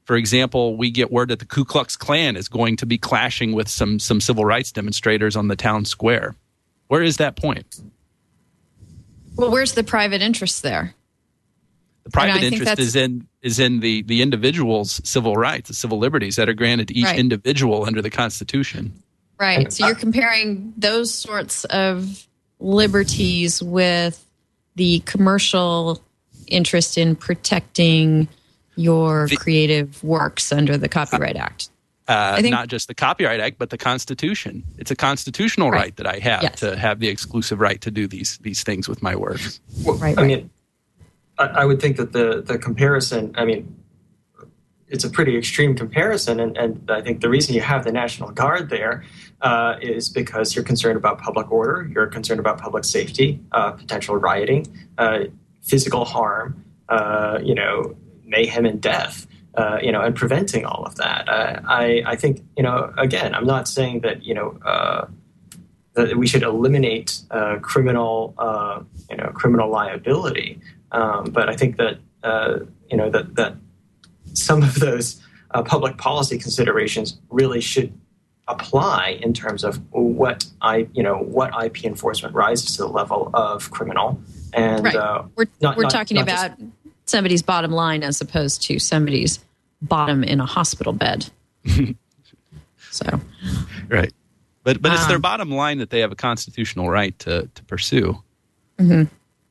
G: for example, we get word that the Ku Klux Klan is going to be clashing with some civil rights demonstrators on the town square. Where is that point?
D: Well, where's the private interest there?
G: The private interest is in the individual's civil rights, the civil liberties that are granted to each individual under the Constitution.
D: Right. So you're comparing those sorts of liberties with the commercial interest in protecting your creative works under the Copyright Act.
G: I think, not just the Copyright Act, but the Constitution. It's a constitutional right that I have to have the exclusive right to do these things with my works.
F: Well, I mean, I would think that the comparison, I mean, it's a pretty extreme comparison, and I think the reason you have the National Guard there is because you're concerned about public order, you're concerned about public safety, potential rioting, physical harm, mayhem and death, and preventing all of that. I think, again, I'm not saying that, that we should eliminate criminal liability, but I think that, that some of those public policy considerations really should apply in terms of what IP enforcement rises to the level of criminal. And
D: we're talking about somebody's bottom line as opposed to somebody's bottom in a hospital bed. So,
G: right, but it's their bottom line that they have a constitutional right to pursue.
D: Mm-hmm.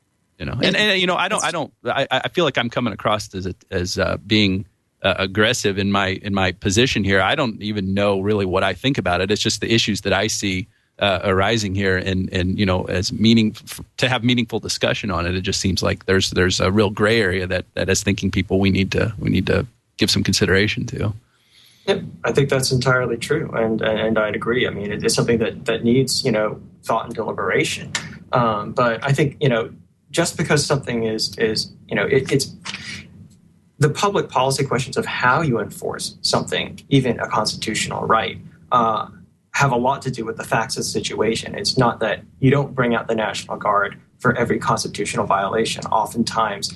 G: I feel like I'm coming across as being aggressive in my position here. I don't even know really what I think about it. It's just the issues that I see arising here, and as to have meaningful discussion on it. It just seems like there's a real gray area that as thinking people we need to give some consideration to.
F: Yep, I think that's entirely true, and I'd agree. I mean, it is something that needs thought and deliberation. But I think just because something is it's the public policy questions of how you enforce something, even a constitutional right, have a lot to do with the facts of the situation. It's not that you don't bring out the National Guard for every constitutional violation. Oftentimes,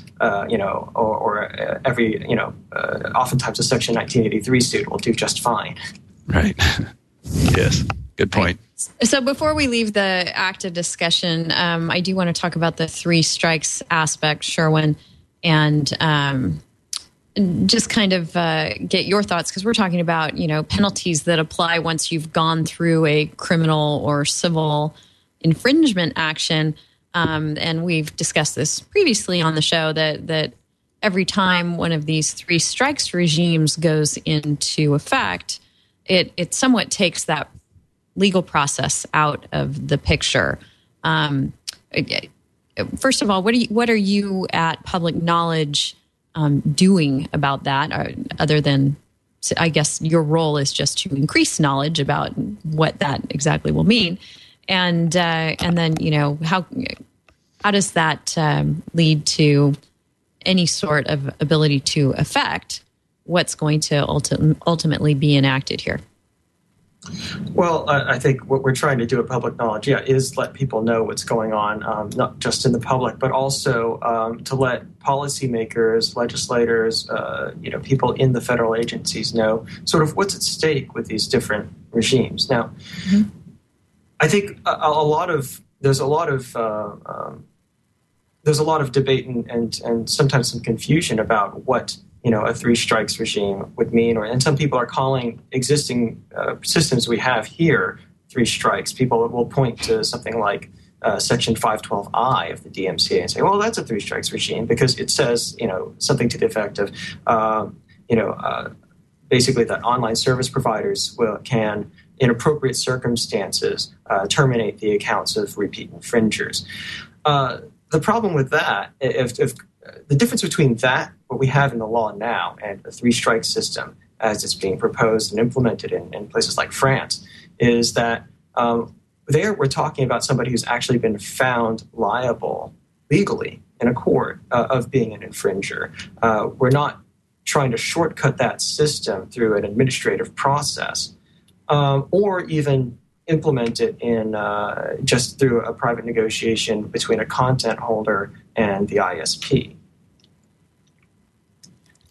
F: oftentimes a Section 1983 suit will do just fine.
G: Right. Yes. Good point.
D: So before we leave the active discussion, I do want to talk about the three strikes aspect, Sherwin, and just kind of get your thoughts, because we're talking about penalties that apply once you've gone through a criminal or civil infringement action. And we've discussed this previously on the show that every time one of these three strikes regimes goes into effect, it somewhat takes that legal process out of the picture. First of all, what are you at Public Knowledge doing about that? Other than, I guess, your role is just to increase knowledge about what that exactly will mean, and then how does that lead to any sort of ability to affect what's going to ultimately be enacted here?
F: Well, I think what we're trying to do at Public Knowledge, is let people know what's going on, not just in the public, but also to let policymakers, legislators, people in the federal agencies know sort of what's at stake with these different regimes. Now, I think there's a lot of debate and sometimes some confusion about what a three strikes regime would mean, and some people are calling existing systems we have here three strikes. People will point to something like Section 512I of the DMCA and say, well, that's a three strikes regime because it says, something to the effect of, basically that online service providers can, in appropriate circumstances, terminate the accounts of repeat infringers. The problem with that, if the difference between that, what we have in the law now, and the three strike system as it's being proposed and implemented in places like France, is that there we're talking about somebody who's actually been found liable legally in a court of being an infringer. We're not trying to shortcut that system through an administrative process or even implement it in just through a private negotiation between a content holder and the ISP.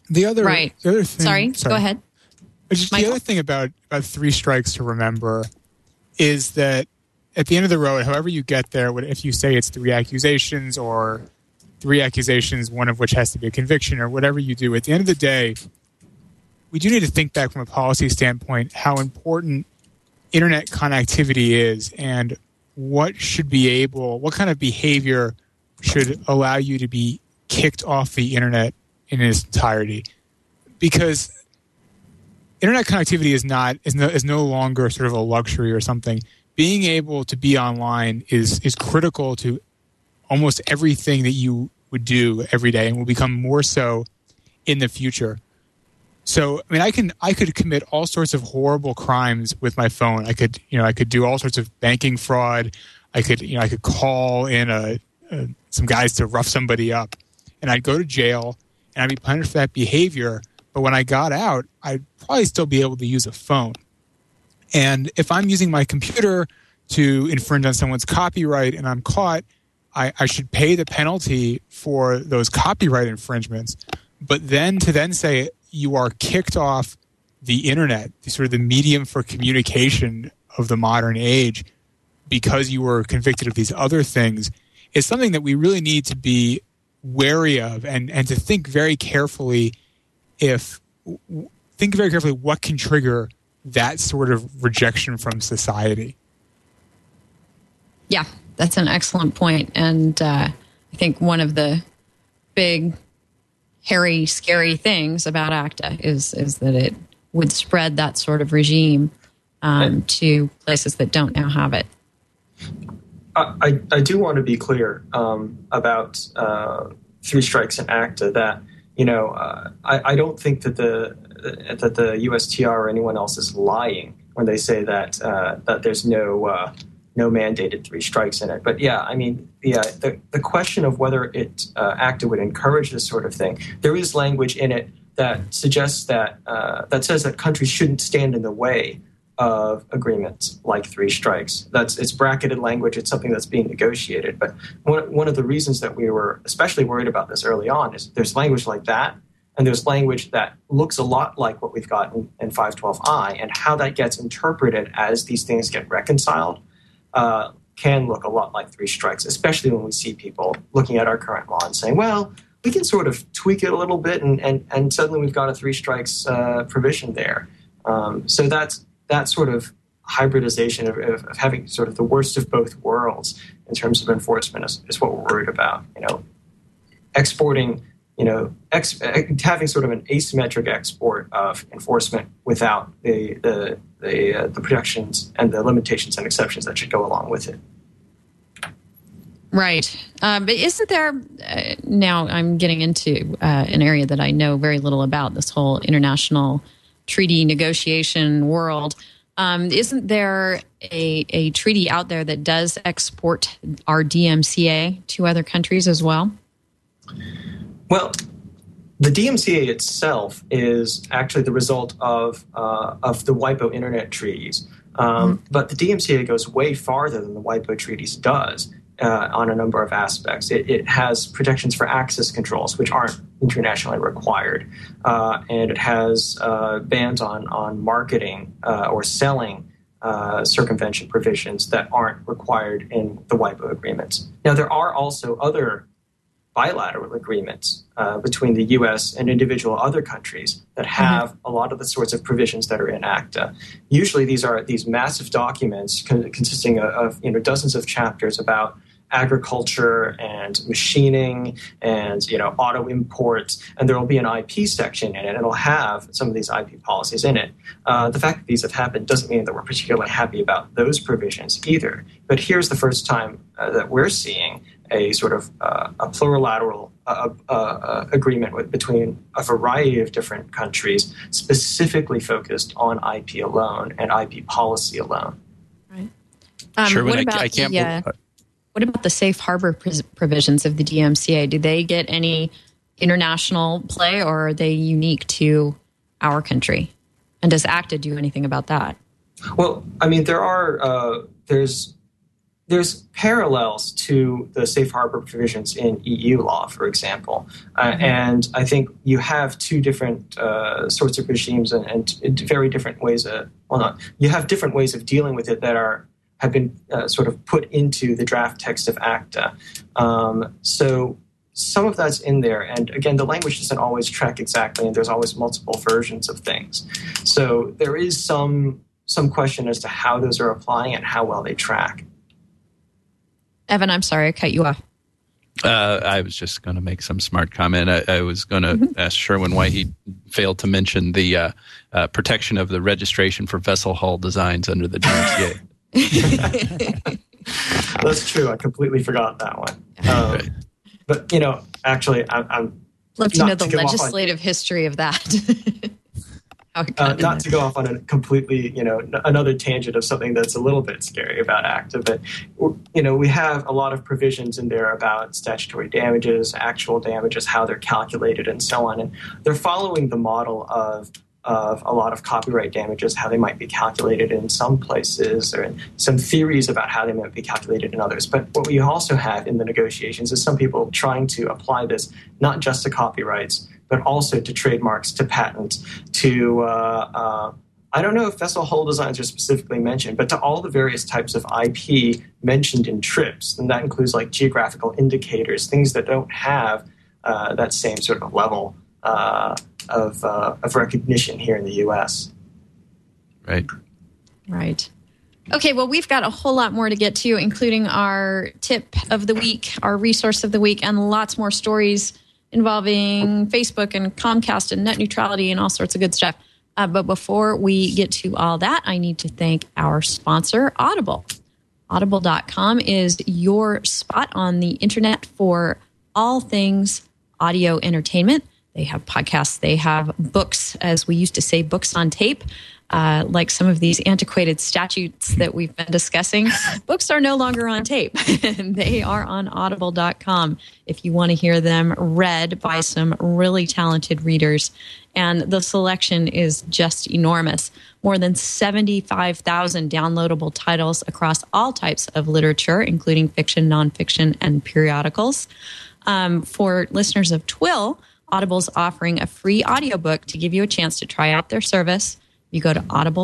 E: The other thing.
D: Sorry, go ahead.
E: Just the other thing about three strikes to remember is that at the end of the road, however you get there, if you say it's three accusations, one of which has to be a conviction, or whatever you do, at the end of the day, we do need to think back from a policy standpoint how important internet connectivity is and what kind of behavior should allow you to be kicked off the internet in its entirety. Because internet connectivity is no longer sort of a luxury or something. Being able to be online is critical to almost everything that you would do every day, and will become more so in the future. So, I mean, I could commit all sorts of horrible crimes with my phone. I could do all sorts of banking fraud. I could call in some guys to rough somebody up, and I'd go to jail, and I'd be punished for that behavior. But when I got out, I'd probably still be able to use a phone. And if I'm using my computer to infringe on someone's copyright and I'm caught, I should pay the penalty for those copyright infringements. But then to say you are kicked off the internet, sort of the medium for communication of the modern age, because you were convicted of these other things, is something that we really need to be wary of and to think very carefully what can trigger that sort of rejection from society.
D: Yeah, that's an excellent point. And I think one of the big, hairy, scary things about ACTA is that it would spread that sort of regime to places that don't now have it.
F: I do want to be clear about three strikes and ACTA that, I don't think that the USTR or anyone else is lying when they say that there's no mandated three strikes in it. But yeah, I mean, the question of whether ACTA would encourage this sort of thing, there is language in it that suggests that says that countries shouldn't stand in the way of agreements like three strikes. It's bracketed language. It's something that's being negotiated. But one of the reasons that we were especially worried about this early on is there's language like that, and there's language that looks a lot like what we've got in 512I, and how that gets interpreted as these things get reconciled can look a lot like three strikes, especially when we see people looking at our current law and saying, well, we can sort of tweak it a little bit, and suddenly we've got a three strikes provision there. So that sort of hybridization of having sort of the worst of both worlds in terms of enforcement is what we're worried about. Exporting, having sort of an asymmetric export of enforcement without the protections and the limitations and exceptions that should go along with it.
D: Right. But isn't there, now I'm getting into an area that I know very little about, this whole international treaty negotiation world. Isn't there a treaty out there that does export our DMCA to other countries as well?
F: Well, the DMCA itself is actually the result of the WIPO Internet treaties. But the DMCA goes way farther than the WIPO treaties does on a number of aspects. It has protections for access controls, which aren't internationally required. And it has bans on marketing or selling circumvention provisions that aren't required in the WIPO agreements. Now, there are also other bilateral agreements between the U.S. and individual other countries that have a lot of the sorts of provisions that are in ACTA. Usually these are these massive documents consisting of dozens of chapters about agriculture and machining and auto imports, and there will be an IP section in it, and it'll have some of these IP policies in it. The fact that these have happened doesn't mean that we're particularly happy about those provisions either. But here's the first time that we're seeing a sort of a plurilateral agreement between a variety of different countries specifically focused on IP alone and IP policy alone.
D: Right.
G: What
D: about the safe harbor provisions of the DMCA? Do they get any international play, or are they unique to our country? And does ACTA do anything about that?
F: Well, I mean, there's there's parallels to the safe harbor provisions in EU law, for example. And I think you have two different sorts of regimes and very different ways you have different ways of dealing with it that have been sort of put into the draft text of ACTA. So some of that's in there. And again, the language doesn't always track exactly, and there's always multiple versions of things. So there is some question as to how those are applying and how well they track.
D: Evan, I'm sorry, I cut you off.
G: I was just going to make some smart comment. I was going to ask Sherwin why he failed to mention the protection of the registration for vessel hull designs under the DMCA.
F: That's true. I completely forgot that one.
G: Right.
F: But, actually, I'm
D: love to know the legislative history of that.
F: Not to go off on a completely, another tangent of something that's a little bit scary about ACTA, but, we have a lot of provisions in there about statutory damages, actual damages, how they're calculated, and so on. And they're following the model of a lot of copyright damages, how they might be calculated in some places, or in some theories about how they might be calculated in others. But what we also have in the negotiations is some people trying to apply this not just to copyrights, but also to trademarks, to patents, to, I don't know if vessel hull designs are specifically mentioned, but to all the various types of IP mentioned in TRIPS. And that includes like geographical indicators, things that don't have that same sort of level of recognition here in the U.S.
G: Right.
D: Right. Okay, well, we've got a whole lot more to get to, including our tip of the week, our resource of the week, and lots more stories involving Facebook and Comcast and net neutrality and all sorts of good stuff. But before we get to all that, I need to thank our sponsor, Audible. Audible.com is your spot on the internet for all things audio entertainment. They have podcasts, they have books, as we used to say, books on tape, like some of these antiquated statutes that we've been discussing. Books are no longer on tape. They are on audible.com if you want to hear them read by some really talented readers. And the selection is just enormous. More than 75,000 downloadable titles across all types of literature, including fiction, nonfiction, and periodicals. For listeners of Twill, Audible's offering a free audiobook to give you a chance to try out their service. You go to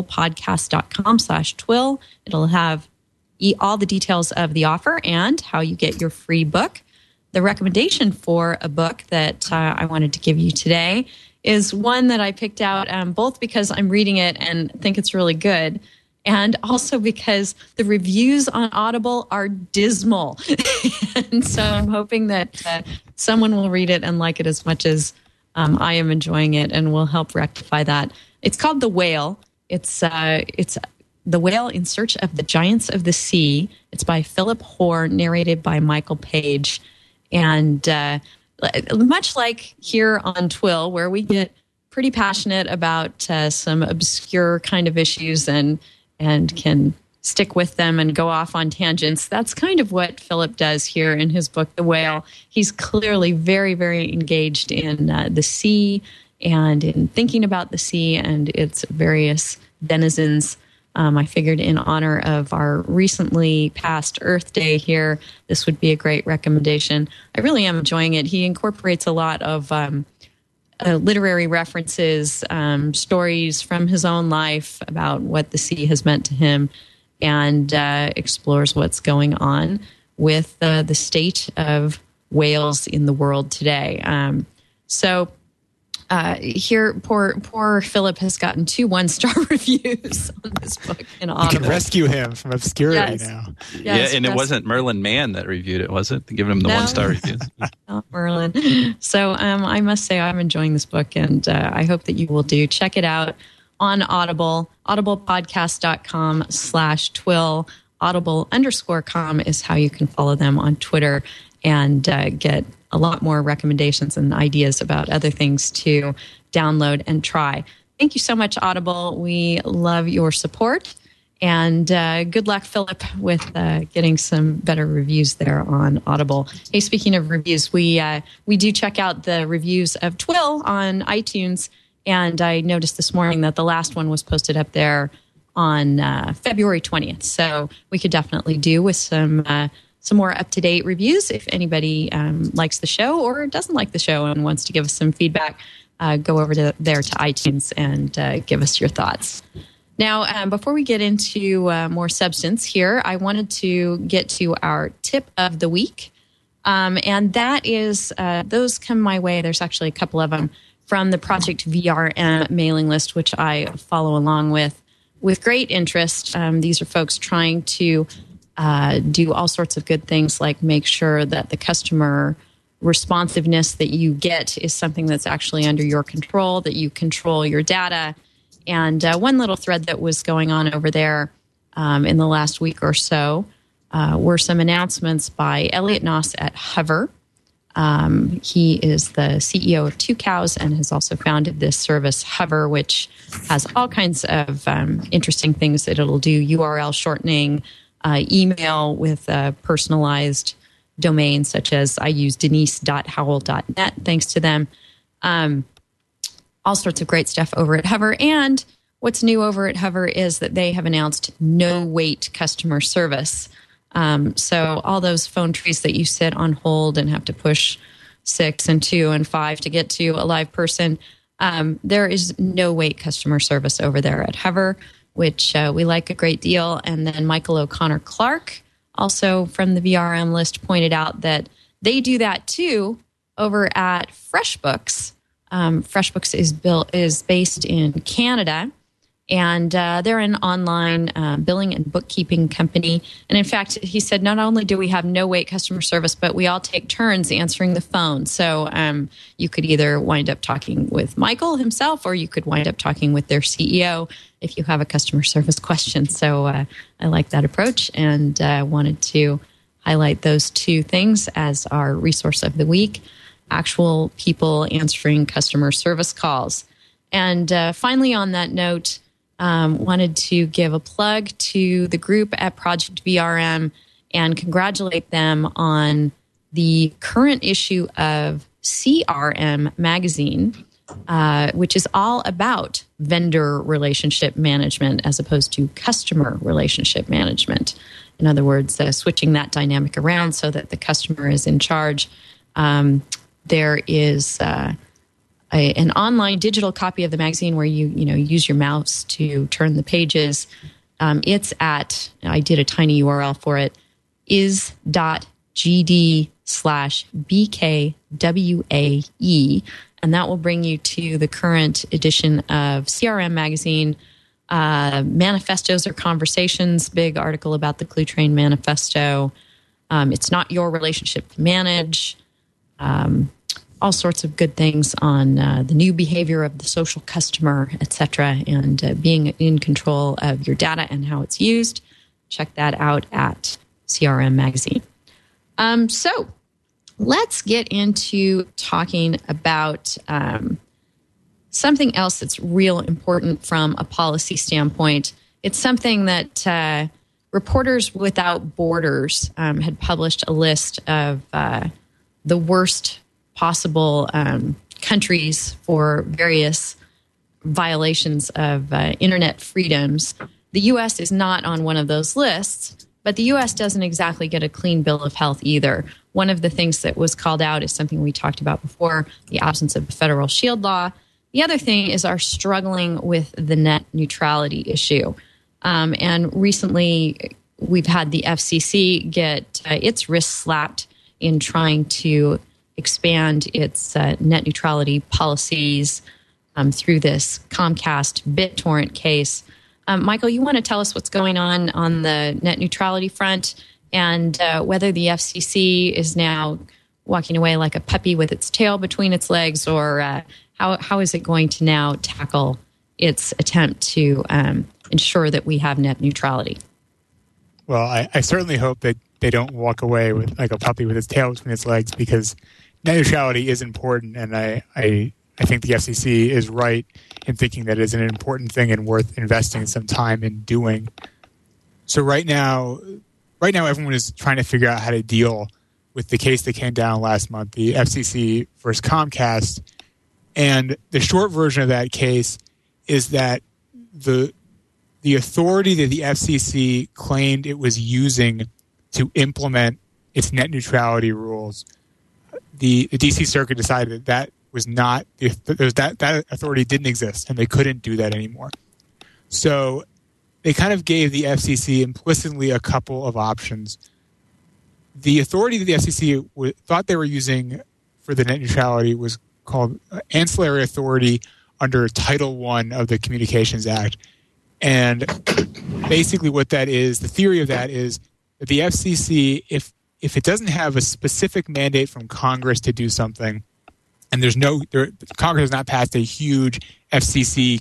D: audiblepodcast.com/Twill. It'll have all the details of the offer and how you get your free book. The recommendation for a book that I wanted to give you today is one that I picked out both because I'm reading it and think it's really good, and also because the reviews on Audible are dismal. And so I'm hoping that someone will read it and like it as much as I am enjoying it, and will help rectify that. It's called The Whale. It's The Whale in Search of the Giants of the Sea. It's by Philip Hoare, narrated by Michael Page. And much like here on Twill, where we get pretty passionate about some obscure kind of issues and can stick with them and go off on tangents. That's kind of what Philip does here in his book, The Whale. He's clearly very, very engaged in the sea and in thinking about the sea and its various denizens. I figured in honor of our recently passed Earth Day here, this would be a great recommendation. I really am enjoying it. He incorporates a lot of literary references, stories from his own life about what the sea has meant to him, and explores what's going on with the state of whales in the world today. Here, poor Philip has gotten 2 1-star reviews on this book in Audible.
E: You can rescue him from obscurity now.
G: Yes, yeah, and it wasn't Merlin Mann that reviewed it, was it? Giving him the 1-star reviews.
D: Not Merlin. So I must say I'm enjoying this book, and I hope that you will do. Check it out on Audible, audiblepodcast.com/Twill. Audible_com is how you can follow them on Twitter and get a lot more recommendations and ideas about other things to download and try. Thank you so much, Audible. We love your support. And good luck, Philip, with getting some better reviews there on Audible. Hey, speaking of reviews, we do check out the reviews of Twill on iTunes. And I noticed this morning that the last one was posted up there on February 20th. So we could definitely do with some more up-to-date reviews. If anybody likes the show or doesn't like the show and wants to give us some feedback, go over there to iTunes and give us your thoughts. Now, before we get into more substance here, I wanted to get to our tip of the week. And that is, those come my way. There's actually a couple of them from the Project VRM mailing list, which I follow along with great interest. These are folks trying to do all sorts of good things, like make sure that the customer responsiveness that you get is something that's actually under your control, that you control your data. And one little thread that was going on over there in the last week or so were some announcements by Elliot Noss at Hover. He is the CEO of Tucows and has also founded this service, Hover, which has all kinds of interesting things that it'll do, URL shortening, email with personalized domains, such as I use denise.howell.net, thanks to them. All sorts of great stuff over at Hover. And what's new over at Hover is that they have announced no-wait customer service. So all those phone trees that you sit on hold and have to push 6 and 2 and 5 to get to a live person, there is no-wait customer service over there at Hover, which we like a great deal. And then Michael O'Connor Clark, also from the VRM list, pointed out that they do that too over at FreshBooks. FreshBooks is based in Canada, and they're an online billing and bookkeeping company. And in fact, he said, not only do we have no-wait customer service, but we all take turns answering the phone. So you could either wind up talking with Michael himself, or you could wind up talking with their CEO if you have a customer service question. So I like that approach, and wanted to highlight those two things as our resource of the week: actual people answering customer service calls. And finally, on that note, wanted to give a plug to the group at Project VRM and congratulate them on the current issue of CRM Magazine, which is all about vendor relationship management as opposed to customer relationship management. In other words, switching that dynamic around so that the customer is in charge. There is an online digital copy of the magazine where you use your mouse to turn the pages. It's at, I did a tiny URL for it, is.gd/BKWAE, and that will bring you to the current edition of CRM Magazine. Manifestos or Conversations, big article about the Clue Train Manifesto. It's not your relationship to manage. All sorts of good things on the new behavior of the social customer, etc., and being in control of your data and how it's used. Check that out at CRM Magazine. So let's get into talking about something else that's real important from a policy standpoint. It's something that Reporters Without Borders had published a list of the worst possible countries for various violations of internet freedoms. The U.S. is not on one of those lists, but the U.S. doesn't exactly get a clean bill of health either. One of the things that was called out is something we talked about before, the absence of a federal shield law. The other thing is our struggling with the net neutrality issue. And recently, we've had the FCC get its wrist slapped in trying to expand its net neutrality policies through this Comcast BitTorrent case. Michael, you want to tell us what's going on the net neutrality front, and whether the FCC is now walking away like a puppy with its tail between its legs, or how is it going to now tackle its attempt to ensure that we have net neutrality?
E: Well, I certainly hope that they don't walk away with like a puppy with its tail between its legs, because net neutrality is important, and I think the FCC is right in thinking that it is an important thing and worth investing some time in doing. So right now everyone is trying to figure out how to deal with the case that came down last month, the FCC versus Comcast. And the short version of that case is that the the authority that the FCC claimed it was using to implement its net neutrality rules, the D.C. Circuit decided that was not that authority didn't exist, and they couldn't do that anymore. So they kind of gave the FCC implicitly a couple of options. The authority that the FCC thought they were using for the net neutrality was called ancillary authority under Title I of the Communications Act. And basically what that is, the theory of that is that the FCC, if it doesn't have a specific mandate from Congress to do something, and Congress has not passed a huge FCC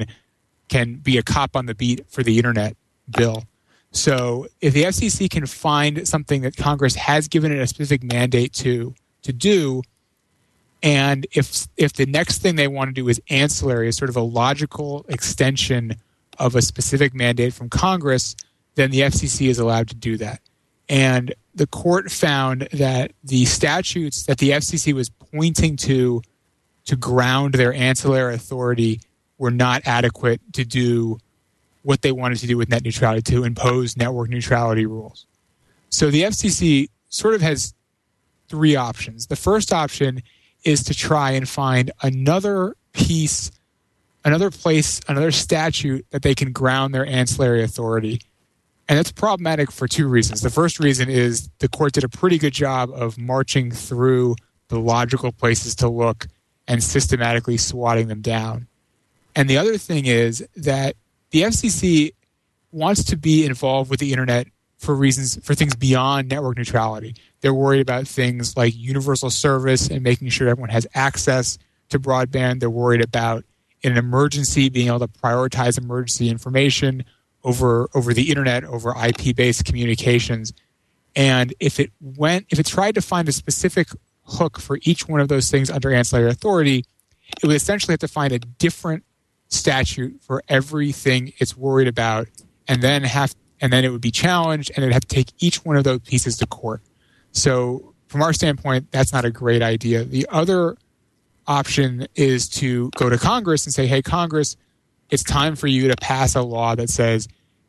E: can be a cop on the beat for the internet bill. So if the FCC can find something that Congress has given it a specific mandate to do, and if the next thing they want to do is ancillary, is sort of a logical extension of a specific mandate from Congress, then the FCC is allowed to do that. And the court found that the statutes that the FCC was pointing to ground their ancillary authority were not adequate to do what they wanted to do with net neutrality, to impose network neutrality rules. So the FCC sort of has three options. The first option is to try and find another place, another statute that they can ground their ancillary authority. And that's problematic for two reasons. The first reason is the court did a pretty good job of marching through the logical places to look and systematically swatting them down. And the other thing is that the FCC wants to be involved with the internet for things beyond network neutrality. They're worried about things like universal service and making sure everyone has access to broadband. They're worried about, in an emergency, being able to prioritize emergency information over the internet, over IP-based communications. And if it tried to find a specific hook for each one of those things under ancillary authority, it would essentially have to find a different statute for everything it's worried about, and then it would be challenged, and it'd have to take each one of those pieces to court. So from our standpoint, that's not a great idea. The other option is to go to Congress and say, hey, Congress, it's time for you to pass a law that says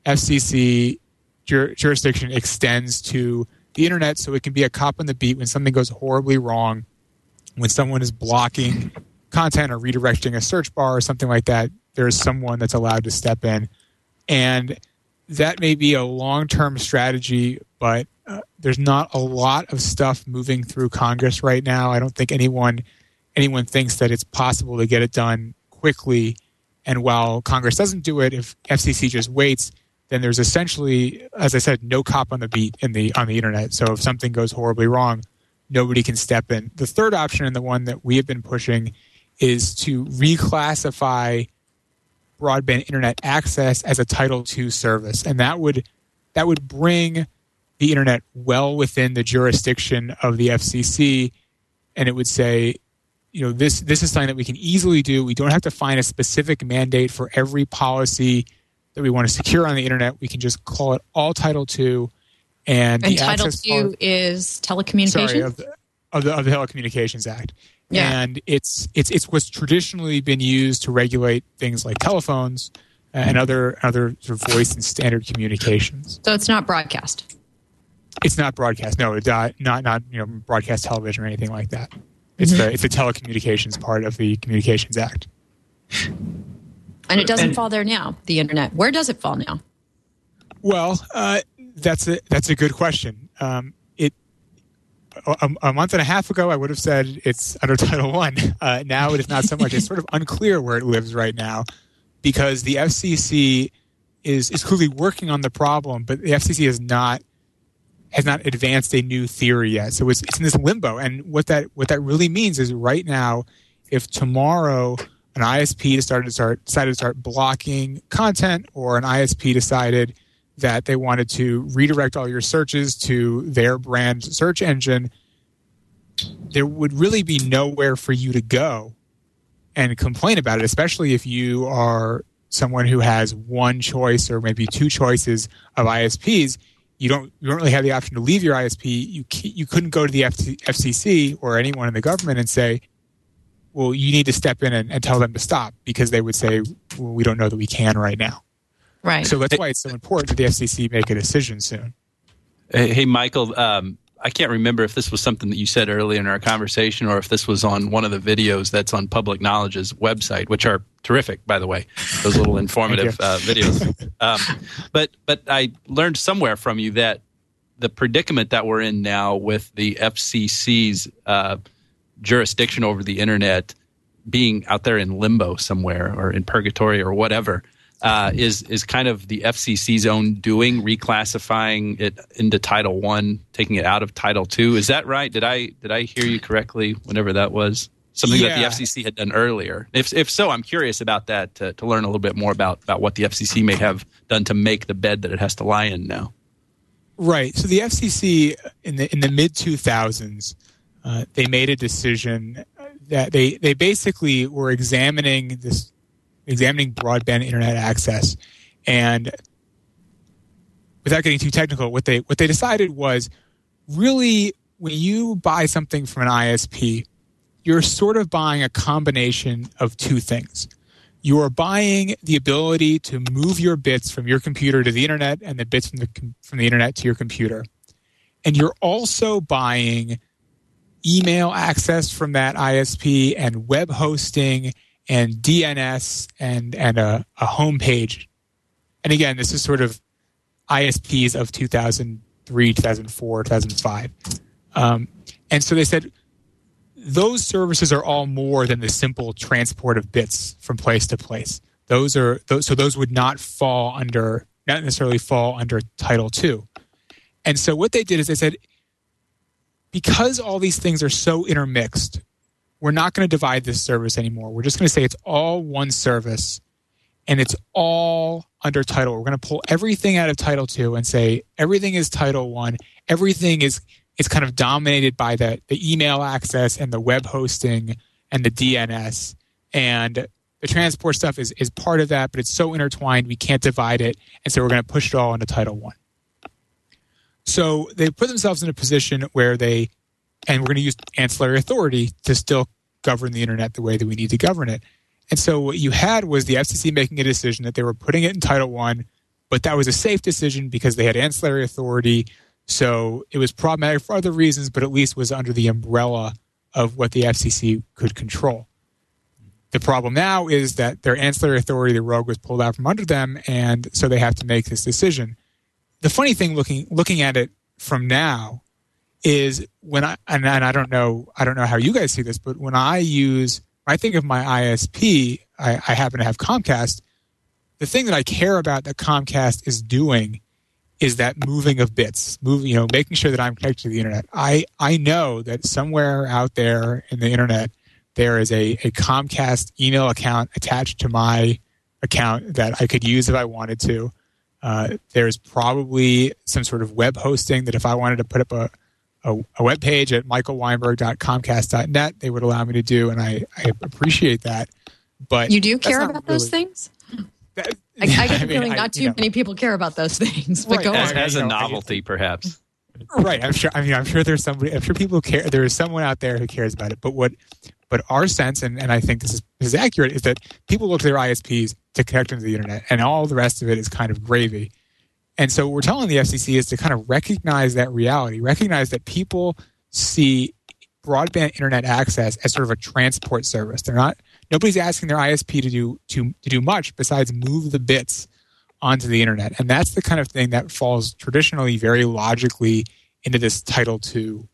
E: FCC jurisdiction extends to the internet, so it can be a cop on the beat when something goes horribly wrong, when someone is blocking content or redirecting a search bar or something like that. There's someone that's allowed to step in. And that may be a long-term strategy, but there's not a lot of stuff moving through Congress right now. I don't think anyone thinks that it's possible to get it done quickly. And while Congress doesn't do it, if FCC just waits, then there's essentially, as I said, no cop on the beat on the internet. So if something goes horribly wrong, nobody can step in. The third option, and the one that we have been pushing, is to reclassify broadband internet access as a Title II service. And that would bring the internet well within the jurisdiction of the FCC, and it would say, this is something that we can easily do. We don't have to find a specific mandate for every policy that we want to secure on the internet. We can just call it all Title II. And
D: Title II is telecommunications?
E: Sorry, of the Telecommunications Act. Yeah. And it's what's traditionally been used to regulate things like telephones and other sort of voice and standard communications.
D: So it's not broadcast.
E: It's not broadcast. No, not broadcast television or anything like that. It's the telecommunications part of the Communications Act.
D: And it doesn't fall there now. The internet. Where does it fall now?
E: Well, that's a good question. A month and a half ago, I would have said it's under Title I. Now it is not so much. It's sort of unclear where it lives right now, because the FCC is clearly working on the problem, but the FCC has not advanced a new theory yet. So it's in this limbo. And what that really means is, right now, if tomorrow an ISP decided to start blocking content, or an ISP decided that they wanted to redirect all your searches to their brand search engine, there would really be nowhere for you to go and complain about it, especially if you are someone who has one choice or maybe two choices of ISPs. You don't really have the option to leave your ISP. You couldn't go to the FCC or anyone in the government and say, well, you need to step in and tell them to stop, because they would say, well, we don't know that we can right now.
D: Right.
E: So that's why it's so important that the FCC make a decision soon.
G: Hey, Michael, I can't remember if this was something that you said earlier in our conversation or if this was on one of the videos that's on Public Knowledge's website, which are terrific, by the way, those little informative videos. But I learned somewhere from you that the predicament that we're in now with the FCC's jurisdiction over the internet being out there in limbo somewhere or in purgatory or whatever is kind of the FCC's own doing, reclassifying it into Title I, taking it out of Title II. Is that right? Did I hear you correctly whenever that was? Something that the FCC had done earlier. If so, I'm curious about that to learn a little bit more about what the FCC may have done to make the bed that it has to lie in now.
E: Right. So the FCC in the mid-2000s, they made a decision that they basically were examining broadband internet access, and without getting too technical, what they decided was really when you buy something from an ISP, you're sort of buying a combination of two things. You are buying the ability to move your bits from your computer to the internet and the bits from the internet to your computer. And you're also buying email access from that ISP and web hosting and DNS and a homepage. And again, this is sort of ISPs of 2003, 2004, 2005. And so they said, those services are all more than the simple transport of bits from place to place. Those would not necessarily fall under Title II. And so what they did is they said, because all these things are so intermixed, we're not going to divide this service anymore. We're just going to say it's all one service and it's all under Title. We're going to pull everything out of Title II and say everything is Title I. Everything is kind of dominated by the email access and the web hosting and the DNS. And the transport stuff is part of that, but it's so intertwined we can't divide it. And so we're going to push it all into Title I. So they put themselves in a position where and we're going to use ancillary authority to still govern the internet the way that we need to govern it. And so what you had was the FCC making a decision that they were putting it in Title I, but that was a safe decision because they had ancillary authority. So it was problematic for other reasons, but at least was under the umbrella of what the FCC could control. The problem now is that their ancillary authority, the rug was pulled out from under them, and so they have to make this decision. The funny thing, looking at it from now, is I don't know how you guys see this, but when I think of my ISP, I happen to have Comcast. The thing that I care about that Comcast is doing is that moving of bits, making sure that I'm connected to the internet. I know that somewhere out there in the internet, there is a Comcast email account attached to my account that I could use if I wanted to. There's probably some sort of web hosting that if I wanted to put up a web page at michaelweinberg.comcast.net, they would allow me to do, and I appreciate that. But
D: you do care about those things? I get the feeling not too many people care about those things. But
E: right,
D: go on.
G: As a novelty, perhaps.
E: Right. I'm sure there's somebody. I'm sure people care. There is someone out there who cares about it. But our sense, and I think this is accurate, is that people look to their ISPs to connect into the internet, and all the rest of it is kind of gravy. And so what we're telling the FCC is to kind of recognize that reality, recognize that people see broadband internet access as sort of a transport service. Nobody's asking their ISP to do much besides move the bits onto the internet. And that's the kind of thing that falls traditionally very logically into this Title II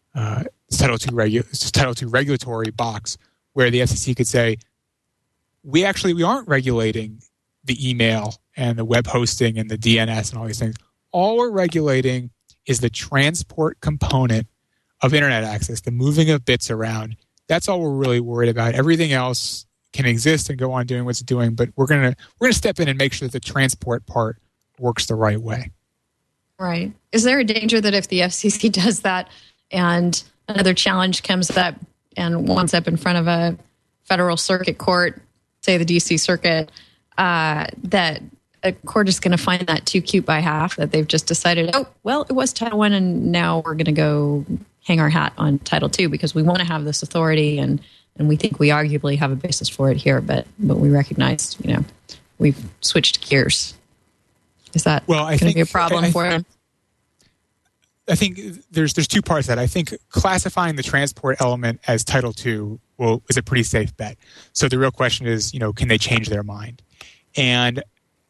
E: regulatory box, where the FCC could say, we aren't regulating the email and the web hosting and the DNS and all these things. All we're regulating is the transport component of internet access, the moving of bits around. That's all we're really worried about. Everything else can exist and go on doing what it's doing, but we're gonna step in and make sure that the transport part works the right way.
D: Right. Is there a danger that if the FCC does that and another challenge comes up and winds up in front of a federal circuit court, say the DC circuit, that a court is going to find that too cute by half, that they've just decided, oh, well, it was Title I and now we're going to go hang our hat on Title II because we want to have this authority and we think we arguably have a basis for it here, but we recognize, we've switched gears. Is that going to be a problem for them?
E: I think there's two parts to that. I think classifying the transport element as Title II is a pretty safe bet. So the real question is, can they change their mind? And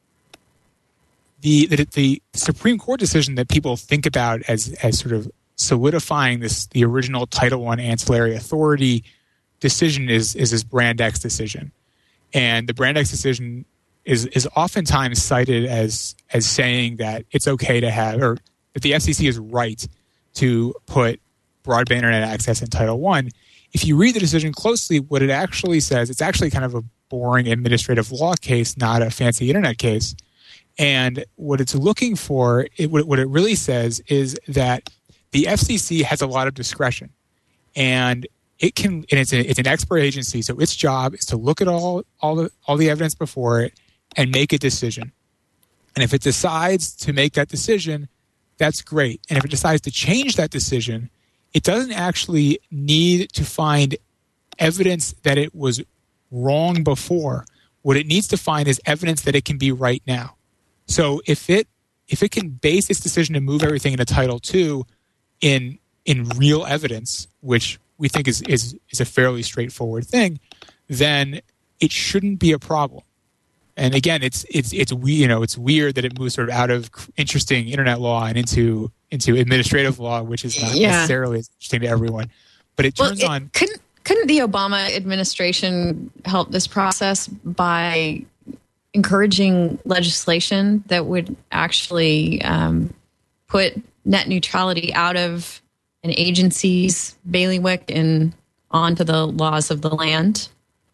E: the Supreme Court decision that people think about as sort of solidifying the original Title I ancillary authority decision is this Brand X decision. And the Brand X decision is oftentimes cited as saying that it's okay to have, or that the FCC is right to put broadband internet access in Title I. If you read the decision closely, what it actually says, it's actually kind of a boring administrative law case, not a fancy internet case. And what it's looking for, what it really says is that the FCC has a lot of discretion, and it's an expert agency, so its job is to look at all the evidence before it and make a decision. And if it decides to make that decision, that's great. And if it decides to change that decision, it doesn't actually need to find evidence that it was wrong before. What it needs to find is evidence that it can be right now. So if it can base its decision to move everything into Title II in real evidence, which we think is a fairly straightforward thing, then it shouldn't be a problem. And again, it's weird that it moves sort of out of interesting internet law and into administrative law, which is not necessarily as interesting to everyone. But it turns on.
D: Couldn't the Obama administration help this process by encouraging legislation that would actually put net neutrality out of an agency's bailiwick and onto the laws of the land?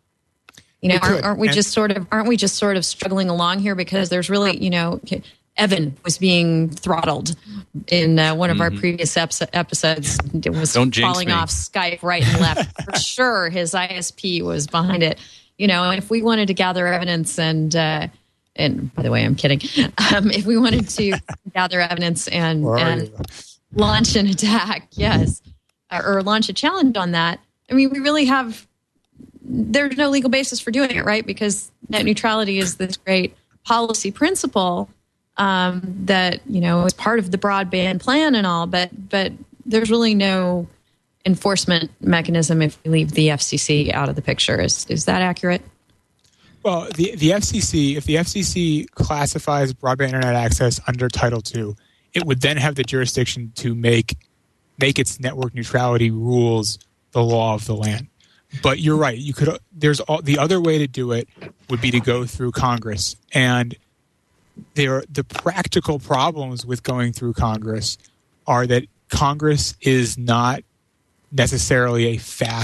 D: Aren't we just sort of struggling along here because there's really, Evan was being throttled in one of our previous episodes. It was falling off Skype right and left. For sure, his ISP was behind it. And if we wanted to gather evidence and by the way, I'm kidding. If we wanted to gather evidence and launch an attack, yes, or launch a challenge on that, I mean, we really there's no legal basis for doing it, right? Because net neutrality is this great policy principle that, is part of the broadband plan and all, but there's really no enforcement mechanism if we leave the FCC out of the picture. Is that accurate?
E: Well, the FCC, if the FCC classifies broadband internet access under Title II, it would then have the jurisdiction to make its network neutrality rules the law of the land. But you're right. The other way to do it would be to go through Congress, and the practical problems with going through Congress are that Congress is not necessarily a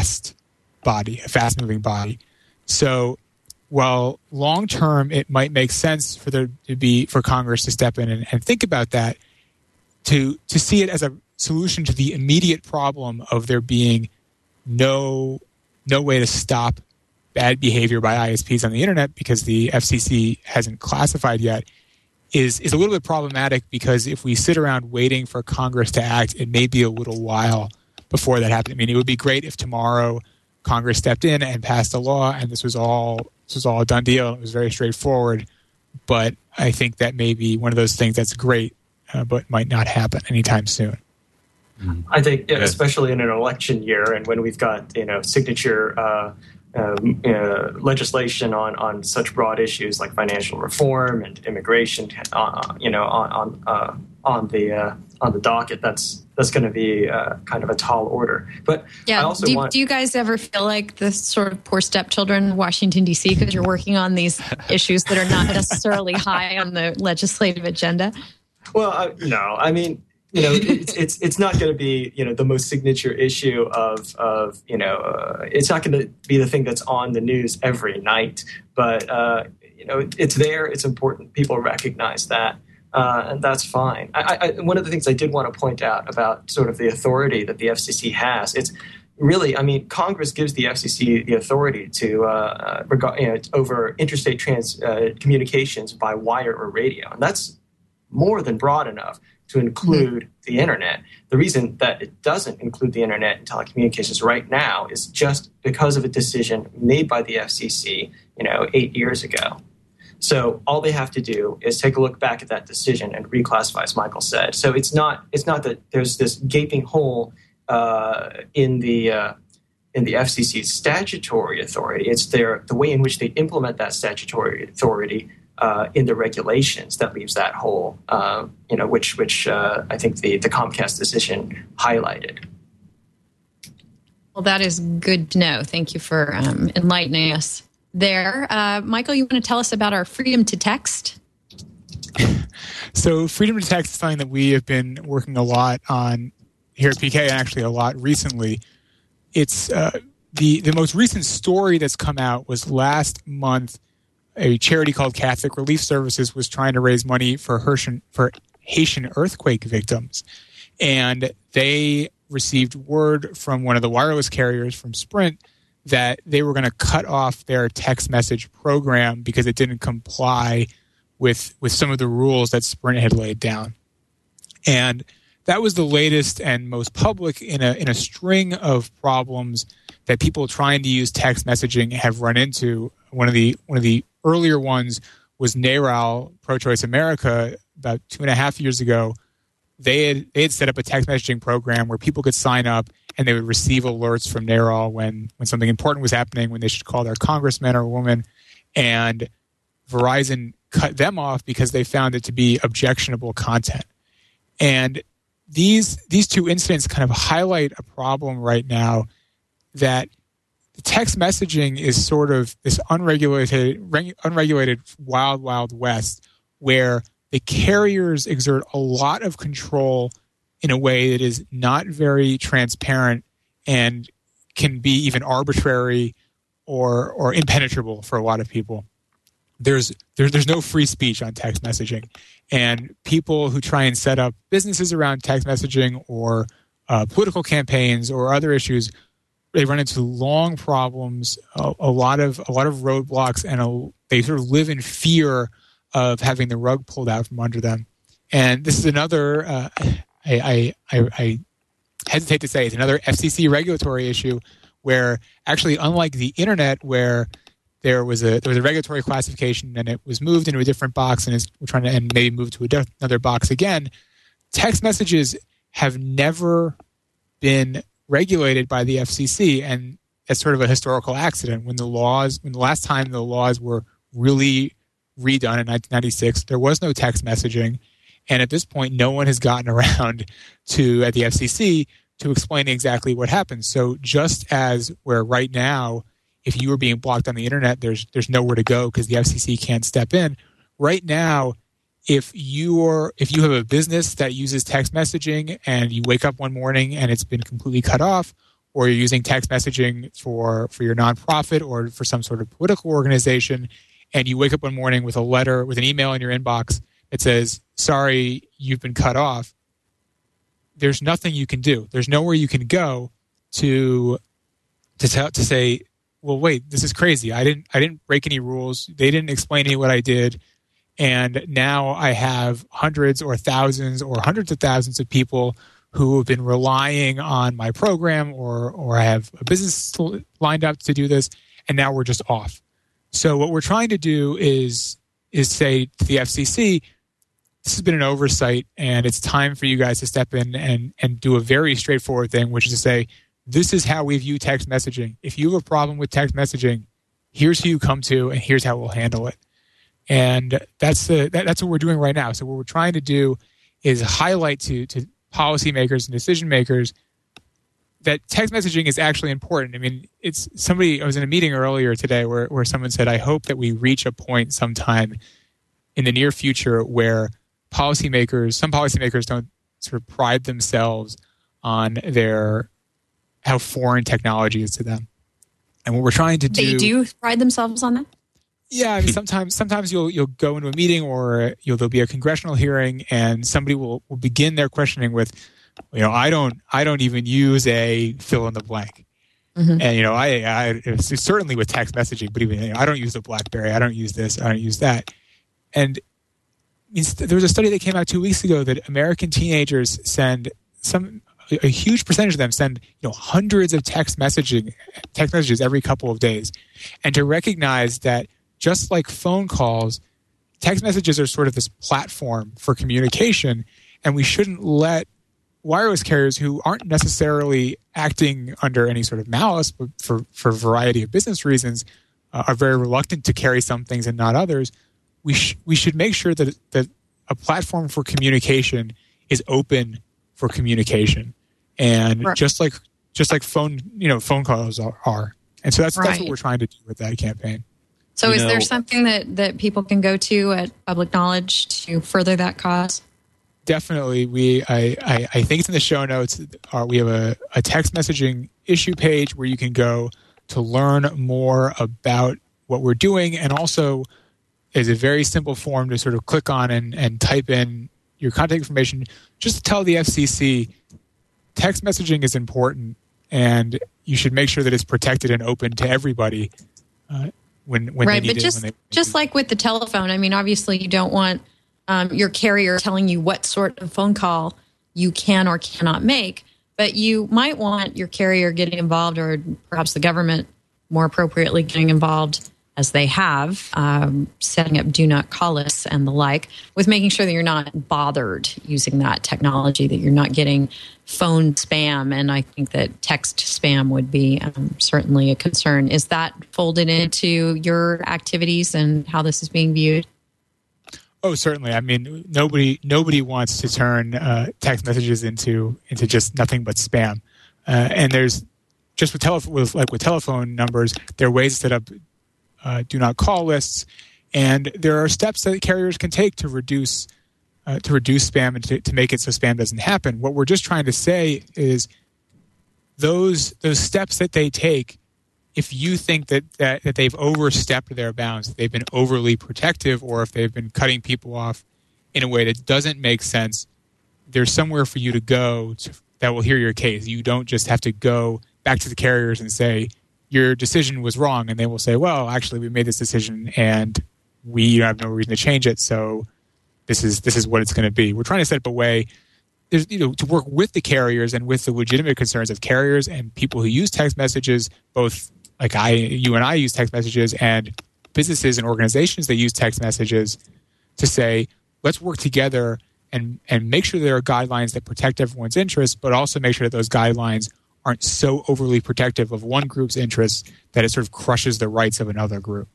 E: fast-moving body. So while long term it might make sense for Congress to step in and think about that, to see it as a solution to the immediate problem of there being no way to stop bad behavior by ISPs on the internet because the FCC hasn't classified yet is a little bit problematic, because if we sit around waiting for Congress to act, it may be a little while before that happens. I mean, it would be great if tomorrow Congress stepped in and passed a law and this was all a done deal and it was very straightforward. But I think that may be one of those things that's great, but might not happen anytime soon.
F: I think, especially in an election year, and when we've got signature legislation on such broad issues like financial reform and immigration, on the docket, that's going to be kind of a tall order. But
D: yeah,
F: I also
D: do you guys ever feel like the sort of poor stepchildren in Washington D.C. because you're working on these issues that are not necessarily high on the legislative agenda?
F: Well, no, I mean, it's not going to be, the most signature issue of it's not going to be the thing that's on the news every night, but, it's there. It's important. People recognize that. And that's fine. One of the things I did want to point out about sort of the authority that the FCC has, it's really, Congress gives the FCC the authority to over interstate communications by wire or radio. And that's more than broad enough to include the internet. The reason that it doesn't include the internet and telecommunications right now is just because of a decision made by the FCC, 8 years ago. So all they have to do is take a look back at that decision and reclassify, as Michael said. So it's not that there's this gaping hole in the FCC's statutory authority. It's the way in which they implement that statutory authority in the regulations that leaves that hole, which I think the Comcast decision highlighted.
D: Well, that is good to know. Thank you for enlightening us there. Michael, you want to tell us about our Freedom to Text?
E: So Freedom to Text is something that we have been working a lot on here at PK, and actually a lot recently. It's the most recent story that's come out was last month. A charity called Catholic Relief Services was trying to raise money for Haitian earthquake victims. And they received word from one of the wireless carriers, from Sprint, that they were going to cut off their text message program because it didn't comply with some of the rules that Sprint had laid down. And that was the latest and most public in a string of problems that people trying to use text messaging have run into. One of the earlier ones was NARAL, Pro-Choice America, about 2.5 years ago. They had set up a text messaging program where people could sign up and they would receive alerts from NARAL when something important was happening, when they should call their congressman or woman. And Verizon cut them off because they found it to be objectionable content. And these two incidents kind of highlight a problem right now, that the text messaging is sort of this unregulated wild west where the carriers exert a lot of control in a way that is not very transparent and can be even arbitrary or impenetrable for a lot of people. There's no free speech on text messaging, and people who try and set up businesses around text messaging or political campaigns or other issues, they run into long problems, a lot of roadblocks, and they sort of live in fear of having the rug pulled out from under them. And this is another, I hesitate to say, it's another FCC regulatory issue where actually, unlike the internet, where there was a regulatory classification and it was moved into a different box and we're trying to maybe move to another box again, text messages have never been regulated by the FCC, and that's sort of a historical accident. When the last time the laws were really redone in 1996, there was no text messaging, and at this point, no one has gotten around at the FCC to explain exactly what happened. So just as where right now, if you were being blocked on the internet, there's nowhere to go because the FCC can't step in. Right now, if you have a business that uses text messaging and you wake up one morning and it's been completely cut off, or you're using text messaging for your nonprofit or for some sort of political organization, and you wake up one morning with an email in your inbox that says, "Sorry, you've been cut off," there's nothing you can do. There's nowhere you can go to say, "Well, wait, this is crazy. I didn't break any rules. They didn't explain to me what I did. And now I have hundreds or thousands or hundreds of thousands of people who have been relying on my program, or I have a business lined up to do this, and now we're just off." So what we're trying to do is say to the FCC, this has been an oversight, and it's time for you guys to step in and do a very straightforward thing, which is to say, this is how we view text messaging. If you have a problem with text messaging, here's who you come to, and here's how we'll handle it. And that's what we're doing right now. So what we're trying to do is highlight to policymakers and decision makers that text messaging is actually important. I mean, I was in a meeting earlier today where someone said, I hope that we reach a point sometime in the near future where some policymakers don't sort of pride themselves on how foreign technology is to them. And what we're trying to do... They
D: do pride themselves on that?
E: Yeah, I mean, sometimes you'll go into a meeting or there'll be a congressional hearing and somebody will begin their questioning with, I don't even use a fill in the blank. Mm-hmm. And I certainly with text messaging, but even I don't use the BlackBerry, I don't use this, I don't use that. And there was a study that came out 2 weeks ago that American teenagers a huge percentage of them send hundreds of text messages every couple of days, and to recognize that just like phone calls, text messages are sort of this platform for communication, and we shouldn't let wireless carriers who aren't necessarily acting under any sort of malice, but for a variety of business reasons, are very reluctant to carry some things and not others. We should make sure that a platform for communication is open for communication, and
D: right.
E: just like phone calls are. And so that's
D: right.
E: what we're trying to do with that campaign.
D: So is there something that people can go to at Public Knowledge to further that cause?
E: Definitely. I think it's in the show notes. We have a text messaging issue page where you can go to learn more about what we're doing, and also is a very simple form to sort of click on and type in your contact information. Just to tell the FCC, text messaging is important, and you should make sure that it's protected and open to everybody when
D: right,
E: they need
D: but
E: it.
D: Just like with the telephone, I mean, obviously you don't want your carrier telling you what sort of phone call you can or cannot make, but you might want your carrier getting involved, or perhaps the government more appropriately getting involved, as they have, setting up do not call lists and the like, with making sure that you're not bothered using that technology, that you're not getting phone spam. And I think that text spam would be certainly a concern. Is that folded into your activities and how this is being viewed?
E: Oh, certainly. I mean, nobody wants to turn text messages into just nothing but spam. And there's just with telephone numbers, there are ways to set up do not call lists, and there are steps that carriers can take to reduce spam and to make it so spam doesn't happen. What we're just trying to say is those steps that they take, if you think that they've overstepped their bounds, they've been overly protective, or if they've been cutting people off in a way that doesn't make sense, there's somewhere for you to go that will hear your case. You don't just have to go back to the carriers and say, your decision was wrong, and they will say, well, actually, we made this decision and we have no reason to change it, so this is what it's going to be. We're trying to set up a way to work with the carriers and with the legitimate concerns of carriers and people who use text messages, both like you and I use text messages, and businesses and organizations that use text messages, to say, let's work together and make sure there are guidelines that protect everyone's interests, but also make sure that those guidelines aren't so overly protective of one group's interests that it sort of crushes the rights of another group.